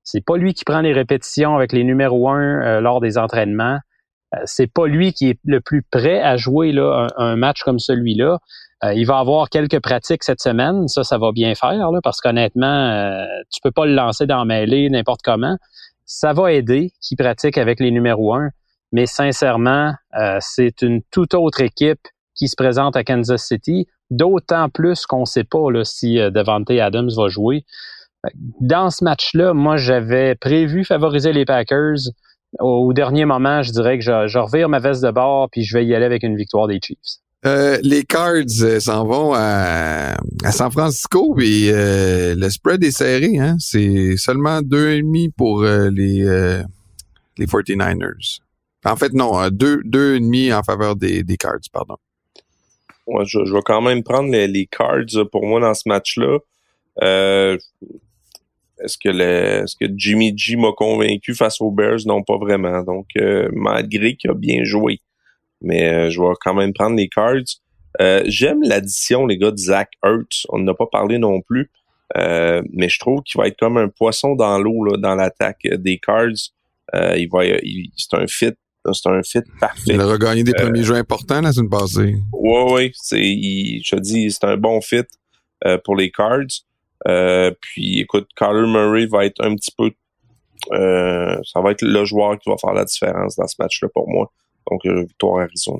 C'est pas lui qui prend les répétitions avec les numéros un euh, lors des entraînements. Euh, c'est pas lui qui est le plus prêt à jouer là, un, un match comme celui-là. Euh, il va avoir quelques pratiques cette semaine. Ça, ça va bien faire là, parce qu'honnêtement, euh, tu peux pas le lancer dans la mêlée n'importe comment. Ça va aider qu'il pratique avec les numéros un. Mais sincèrement, euh, c'est une toute autre équipe qui se présente à Kansas City. D'autant plus qu'on ne sait pas là, si euh, Davante Adams va jouer. Dans ce match-là, moi, j'avais prévu favoriser les Packers. Au, au dernier moment, je dirais que je, je revire ma veste de bord puis je vais y aller avec une victoire des Chiefs. Euh, les Cards euh, s'en vont à, à San Francisco et euh, le spread est serré. Hein? C'est seulement deux virgule cinq pour euh, les, euh, les forty-niners. En fait, non, deux, deux virgule cinq en faveur des, des Cards, pardon. Ouais, je, je vais quand même prendre les, les Cards pour moi dans ce match-là. Euh, Est-ce que le, est-ce que Jimmy G m'a convaincu face aux Bears? Non, pas vraiment. Donc, euh, malgré qu'il a bien joué. Mais euh, je vais quand même prendre les Cards. Euh, j'aime l'addition, les gars, de Zach Ertz. On n'a pas parlé non plus. Euh, mais je trouve qu'il va être comme un poisson dans l'eau là, dans l'attaque des Cards. Euh, il va, il, c'est un fit. C'est un fit parfait. Il a regagné des euh, premiers jeux importants la semaine passée. Oui, oui. C'est, il, je te dis, c'est un bon fit euh, pour les Cards. Euh, puis écoute, Kyler Murray va être un petit peu euh, ça va être le joueur qui va faire la différence dans ce match-là pour moi. Donc euh, victoire Arizona.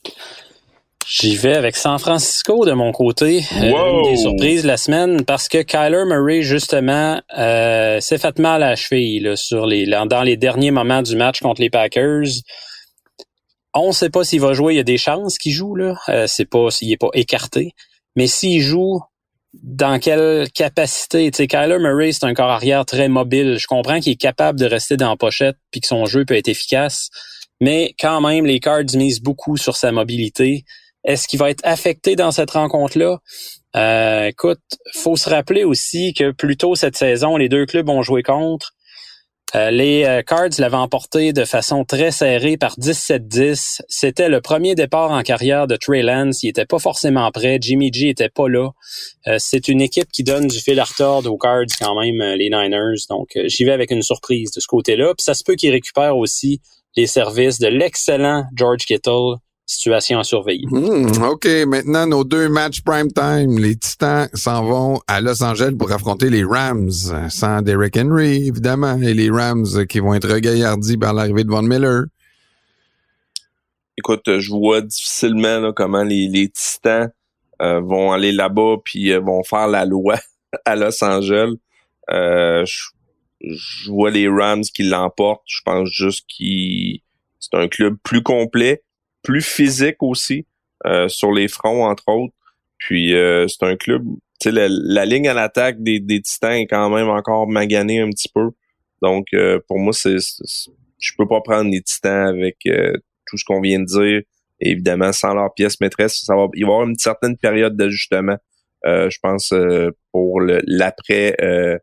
J'y vais avec San Francisco de mon côté. Wow. Euh, une des surprises de la semaine parce que Kyler Murray, justement, euh, s'est fait mal à la cheville là, sur les, dans les derniers moments du match contre les Packers. On ne sait pas s'il va jouer. Il y a des chances qu'il joue. Là. Euh, c'est pas, il n'est pas écarté. Mais s'il joue, dans quelle capacité? Tu sais, Kyler Murray, c'est un corps arrière très mobile. Je comprends qu'il est capable de rester dans la pochette puis que son jeu peut être efficace. Mais quand même, les Cards misent beaucoup sur sa mobilité. Est-ce qu'il va être affecté dans cette rencontre-là? Euh, écoute, faut se rappeler aussi que plus tôt cette saison, les deux clubs ont joué contre. Euh, les euh, Cards l'avaient emporté de façon très serrée par dix-sept dix. C'était le premier départ en carrière de Trey Lance. Il était pas forcément prêt. Jimmy G était pas là. Euh, c'est une équipe qui donne du fil à retordre aux Cards quand même, euh, les Niners. Donc, euh, j'y vais avec une surprise de ce côté-là. Puis ça se peut qu'ils récupèrent aussi les services de l'excellent George Kittle. Situation à surveiller. Mmh, OK, maintenant, nos deux matchs prime time. Les Titans s'en vont à Los Angeles pour affronter les Rams, sans Derrick Henry, évidemment, et les Rams qui vont être regaillardis par l'arrivée de Von Miller. Écoute, je vois difficilement là, comment les, les Titans euh, vont aller là-bas puis euh, vont faire la loi à Los Angeles. Euh, je, je vois les Rams qui l'emportent. Je pense juste qu'ils c'est un club plus complet, plus physique aussi, euh, sur les fronts, entre autres. Puis, euh, c'est un club, tu sais, la, la ligne à l'attaque des, des Titans est quand même encore maganée un petit peu. Donc, euh, pour moi, c'est, c'est je peux pas prendre les Titans avec euh, tout ce qu'on vient de dire. Et évidemment, sans leur pièce maîtresse, ça va, il va y avoir une certaine période d'ajustement, euh, je pense, euh, pour le, l'après euh,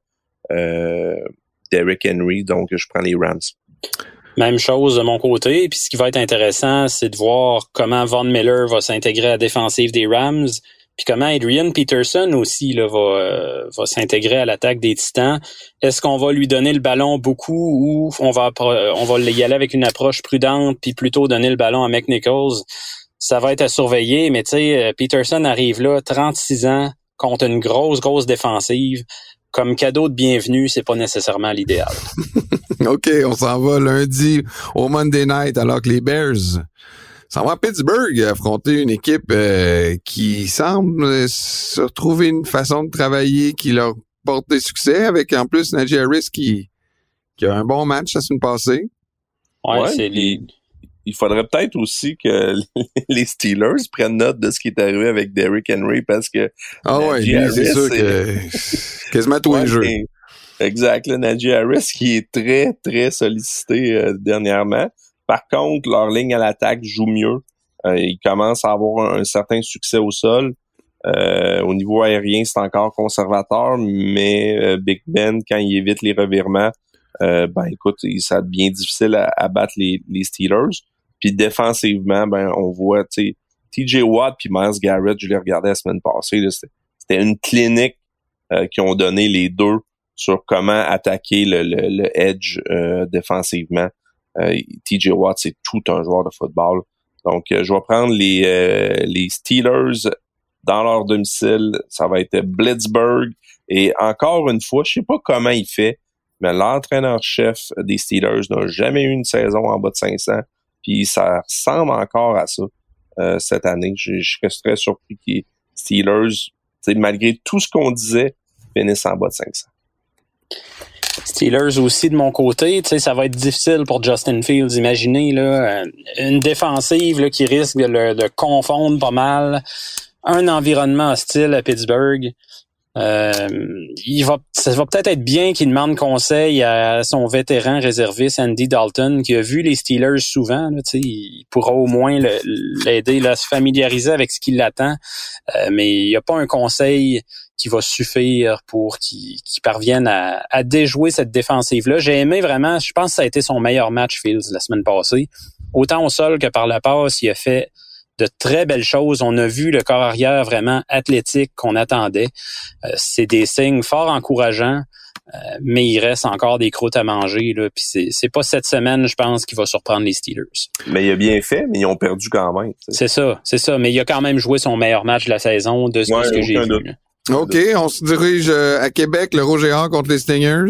euh, Derrick Henry. Donc, je prends les Rams. Même chose de mon côté. Puis ce qui va être intéressant, c'est de voir comment Von Miller va s'intégrer à la défensive des Rams, puis comment Adrian Peterson aussi là, va, euh, va s'intégrer à l'attaque des Titans. Est-ce qu'on va lui donner le ballon beaucoup ou on va on va y aller avec une approche prudente puis plutôt donner le ballon à McNichols? Ça va être à surveiller, mais tu sais, Peterson arrive là, trente-six ans, contre une grosse, grosse défensive. Comme cadeau de bienvenue, c'est pas nécessairement l'idéal. OK, on s'en va lundi au Monday Night alors que les Bears s'en vont à Pittsburgh affronter une équipe euh, qui semble se retrouver une façon de travailler qui leur porte des succès avec en plus Najee Harris qui, qui a un bon match la semaine passée. Ouais, ouais c'est les... Il faudrait peut-être aussi que les Steelers prennent note de ce qui est arrivé avec Derrick Henry parce que ah ouais, lui, c'est sûr que quasiment tous les jeux. Exact, là, Najee Harris qui est très, très sollicité euh, dernièrement. Par contre, leur ligne à l'attaque joue mieux. Euh, ils commencent à avoir un, un certain succès au sol. Euh, au niveau aérien, c'est encore conservateur, mais euh, Big Ben, quand il évite les revirements, euh, ben écoute, ça devient difficile à, à battre les, les Steelers. Puis défensivement, ben on voit, tu sais, T J Watt puis Myles Garrett, je l'ai regardé la semaine passée, là, c'était, c'était une clinique euh, qu'ils ont donné les deux sur comment attaquer le, le, le edge euh, défensivement. Euh, T J Watt, c'est tout un joueur de football. Donc, euh, je vais prendre les, euh, les Steelers dans leur domicile. Ça va être Blitzburg. Et encore une fois, je sais pas comment il fait, mais l'entraîneur-chef des Steelers n'a jamais eu une saison en bas de cinq cents. Puis ça ressemble encore à ça euh, cette année. Je, je serais très surpris que les Steelers, malgré tout ce qu'on disait, finissent en bas de cinq cents. Steelers aussi de mon côté, tu sais, ça va être difficile pour Justin Fields. Imaginez là, une défensive là, qui risque de le de confondre pas mal, un environnement hostile à Pittsburgh. Euh, il va, ça va peut-être être bien qu'il demande conseil à son vétéran réserviste Andy Dalton, qui a vu les Steelers souvent. Là, tu sais, il pourra au moins le, l'aider là, à se familiariser avec ce qui l'attend. Euh, mais il n'y a pas un conseil qui va suffire pour qu'il, qu'il parvienne à, à déjouer cette défensive-là. J'ai aimé vraiment, je pense que ça a été son meilleur match, Fields, la semaine passée. Autant au sol que par la passe, il a fait de très belles choses. On a vu le corps arrière vraiment athlétique qu'on attendait. Euh, c'est des signes fort encourageants, euh, mais il reste encore des croûtes à manger. Là. Puis c'est, c'est pas cette semaine, je pense, qui va surprendre les Steelers. Mais il a bien fait, mais ils ont perdu quand même. T'sais. C'est ça, c'est ça. Mais il a quand même joué son meilleur match de la saison de ce, ouais, ce que j'ai vu. Là. OK, on se dirige à Québec, le Rouge et Or contre les Stingers.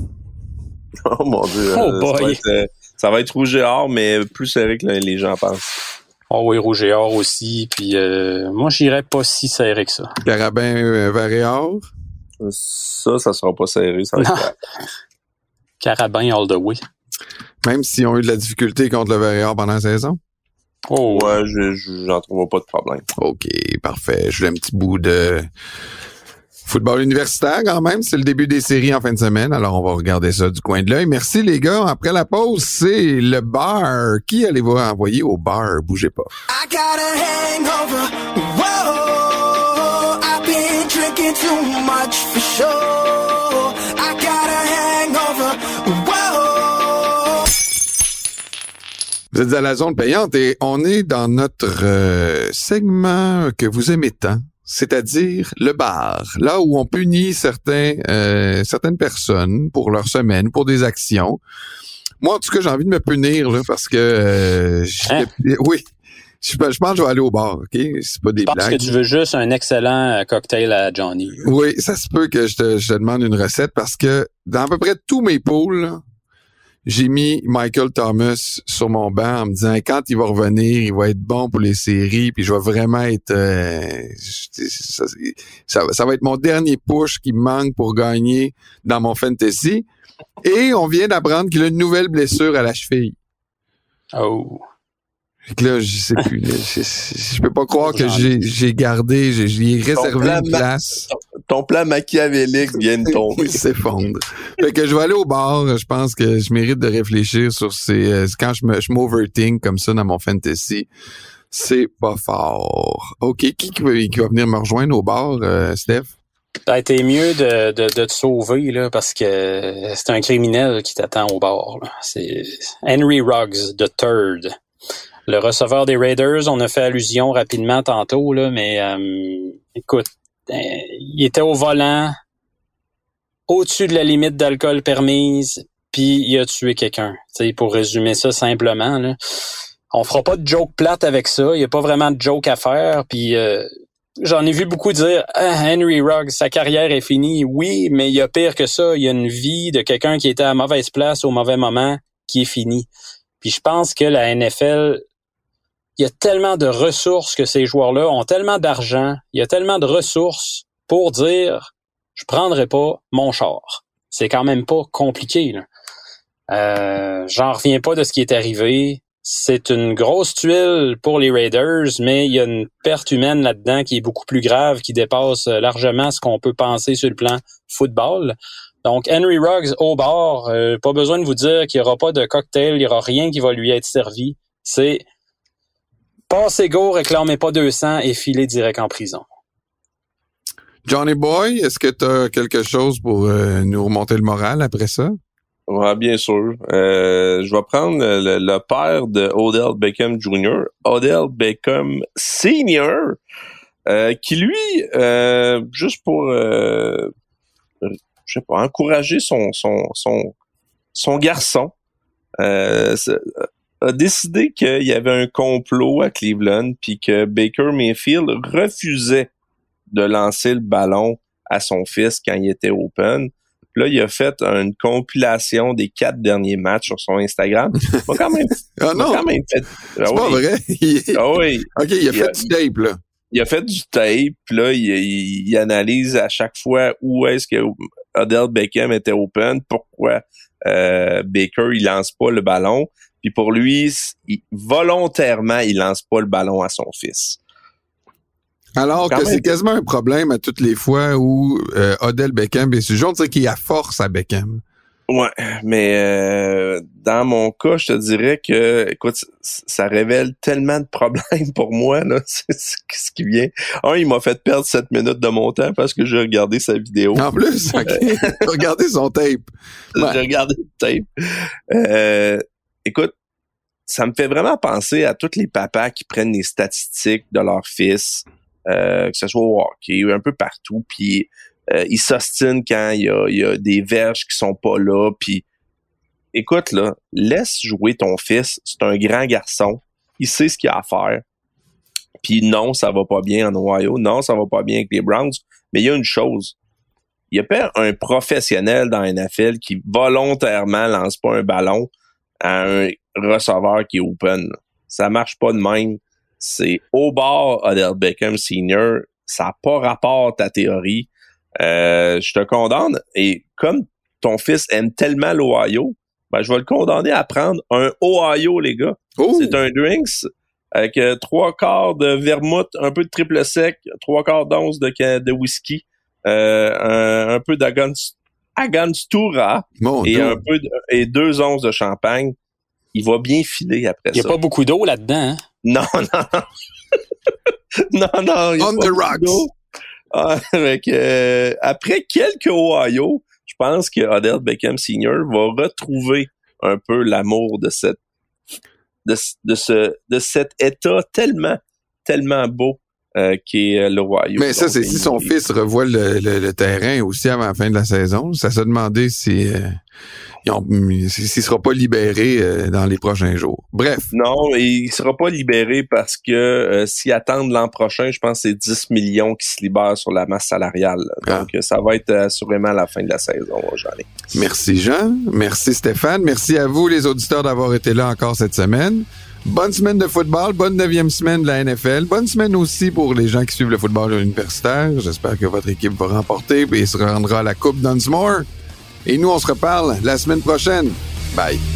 Oh mon Dieu. Oh euh, boy. Ça va être, euh, ça va être Rouge et Or, mais plus serré que les gens pensent. Oh oui, Rouge et Or aussi. Puis euh, moi, j'irais pas si serré que ça. Carabin, euh, Vert et Or. Ça, ça sera pas serré. Ça va non. être Carabin all the way. Même s'ils ont eu de la difficulté contre le Vert et Or pendant la saison. Oh ouais, je, je, j'en trouve pas de problème. OK, parfait. Je voulais un petit bout de football universitaire quand même. C'est le début des séries en fin de semaine. Alors, on va regarder ça du coin de l'œil. Merci les gars. Après la pause, c'est le bar. Qui allez-vous envoyer au bar? Bougez pas. I got a hangover. Whoa, I've been drinking too much for sure. I got a hangover. Whoa. Vous êtes à la zone payante et on est dans notre euh, segment que vous aimez tant, c'est-à-dire le bar, là où on punit certains, euh, certaines personnes pour leur semaine, pour des actions. Moi, en tout cas, j'ai envie de me punir là parce que euh, hein? oui, je, je pense que je vais aller au bar, ok? C'est pas des parce blagues. Parce que tu veux juste un excellent cocktail à Johnny. Oui, ça se peut que je te, je te demande une recette parce que dans à peu près tous mes pools, là, j'ai mis Michael Thomas sur mon banc en me disant quand il va revenir, il va être bon pour les séries, puis je vais vraiment être euh, ça, ça, ça va être mon dernier push qui me manque pour gagner dans mon fantasy. Et on vient d'apprendre qu'il a une nouvelle blessure à la cheville. Oh. Fait que là, je sais plus. Là, je, je, je peux pas croire que j'ai, j'ai gardé, j'ai, j'ai réservé une place. Ma, ton plan machiavélique vient de tomber. s'effondre. Fait que je vais aller au bar. Je pense que je mérite de réfléchir sur ces... Euh, quand je me, je m'overthink comme ça dans mon fantasy, c'est pas fort. OK, qui, qui, va, qui va venir me rejoindre au bar, euh, Steph? Ça a été mieux de, de, de te sauver, là, parce que c'est un criminel qui t'attend au bar. Là. C'est Henry Ruggs, the third. Le receveur des Raiders, on a fait allusion rapidement tantôt, là, mais euh, écoute, euh, il était au volant, au-dessus de la limite d'alcool permise, puis il a tué quelqu'un. Tu sais, pour résumer ça simplement, là, on fera pas de joke plate avec ça. Il y a pas vraiment de joke à faire. Puis euh, j'en ai vu beaucoup dire ah, Henry Ruggs, sa carrière est finie. Oui, mais il y a pire que ça. Il y a une vie de quelqu'un qui était à mauvaise place au mauvais moment qui est finie. Puis je pense que la N F L, il y a tellement de ressources que ces joueurs-là ont tellement d'argent, il y a tellement de ressources pour dire je prendrai pas mon char. C'est quand même pas compliqué, là. Euh, j'en reviens pas de ce qui est arrivé. C'est une grosse tuile pour les Raiders, mais il y a une perte humaine là-dedans qui est beaucoup plus grave, qui dépasse largement ce qu'on peut penser sur le plan football. Donc, Henry Ruggs au bar, euh, pas besoin de vous dire qu'il n'y aura pas de cocktail, il n'y aura rien qui va lui être servi. C'est passez go, réclamez pas deux cents et filez direct en prison. Johnny Boy, est-ce que tu as quelque chose pour euh, nous remonter le moral après ça? Ouais, bien sûr. Euh, je vais prendre le, le père de Odell Beckham Junior, Odell Beckham Senior, euh, qui lui, euh, juste pour euh, je sais pas, encourager son son son son garçon. Euh, a décidé qu'il y avait un complot à Cleveland puis que Baker Mayfield refusait de lancer le ballon à son fils quand il était open. Puis là, il a fait une compilation des quatre derniers matchs sur son Instagram. Il m'a quand même, ah non, quand même fait... C'est ah pas oui. vrai? ah oui. OK, il a il fait a, du tape, là. Il a fait du tape, puis là, il, il, il analyse à chaque fois où est-ce que Odell Beckham était open, pourquoi euh, Baker, il lance pas le ballon. Puis pour lui, il, volontairement, il lance pas le ballon à son fils. Alors Quand que même. c'est quasiment un problème à toutes les fois où euh, Odell Beckham est sujet, on dirait qu'il a force à Beckham. Ouais, mais euh, dans mon cas, je te dirais que, écoute, ça révèle tellement de problèmes pour moi, là, c'est ce qui vient. Un, il m'a fait perdre sept minutes de mon temps parce que j'ai regardé sa vidéo. En plus, OK. Regardez son tape. Ouais. J'ai regardé le tape. Euh, écoute, ça me fait vraiment penser à tous les papas qui prennent les statistiques de leur fils, euh, que ce soit au hockey, un peu partout, puis euh, ils s'ostinent quand il y a, il y a des verges qui sont pas là, puis écoute, là, laisse jouer ton fils, c'est un grand garçon, il sait ce qu'il a à faire, puis non, ça va pas bien en Ohio, non, ça va pas bien avec les Browns, mais il y a une chose, il y a pas un professionnel dans la N F L qui volontairement lance pas un ballon à un receveur qui est open. Ça marche pas de même. C'est au bord Odell Beckham Senior. Ça n'a pas rapport à ta théorie. Euh, je te condamne. Et comme ton fils aime tellement l'Ohio, ben, je vais le condamner à prendre un Ohio, les gars. Ooh. C'est un drinks avec euh, trois quarts de vermouth, un peu de triple sec, trois quarts d'once de, de whisky, euh, un, un peu d'Agans- Angostura Mon et Dieu. un peu de, et deux onces de champagne. Il va bien filer après ça. Il n'y a pas beaucoup d'eau là-dedans, hein? Non, non, non. non, non. il y a On pas the beaucoup rocks. d'eau. Ah, avec, euh, après quelques Ohio, je pense que Odell Beckham Senior va retrouver un peu l'amour de cette, de, de ce, de cet état tellement, tellement beau euh, qui est l'Ohio. Mais ça, Donc, c'est si il- son il- fils revoit le, le, le terrain aussi avant la fin de la saison. Ça se demandait si euh, ils ont- s'il sera pas libéré euh, dans les prochains jours. Bref. Non, et il sera pas libéré parce que euh, s'ils attendent l'an prochain, je pense que c'est dix millions qui se libèrent sur la masse salariale. Donc, Ah. euh, ça va être euh, assurément à la fin de la saison, j'en ai. Merci Jean. Merci Stéphane. Merci à vous les auditeurs d'avoir été là encore cette semaine. Bonne semaine de football, bonne neuvième semaine de la N F L. Bonne semaine aussi pour les gens qui suivent le football universitaire. J'espère que votre équipe va remporter et se rendra à la Coupe Dunsmore. Et nous, on se reparle la semaine prochaine. Bye.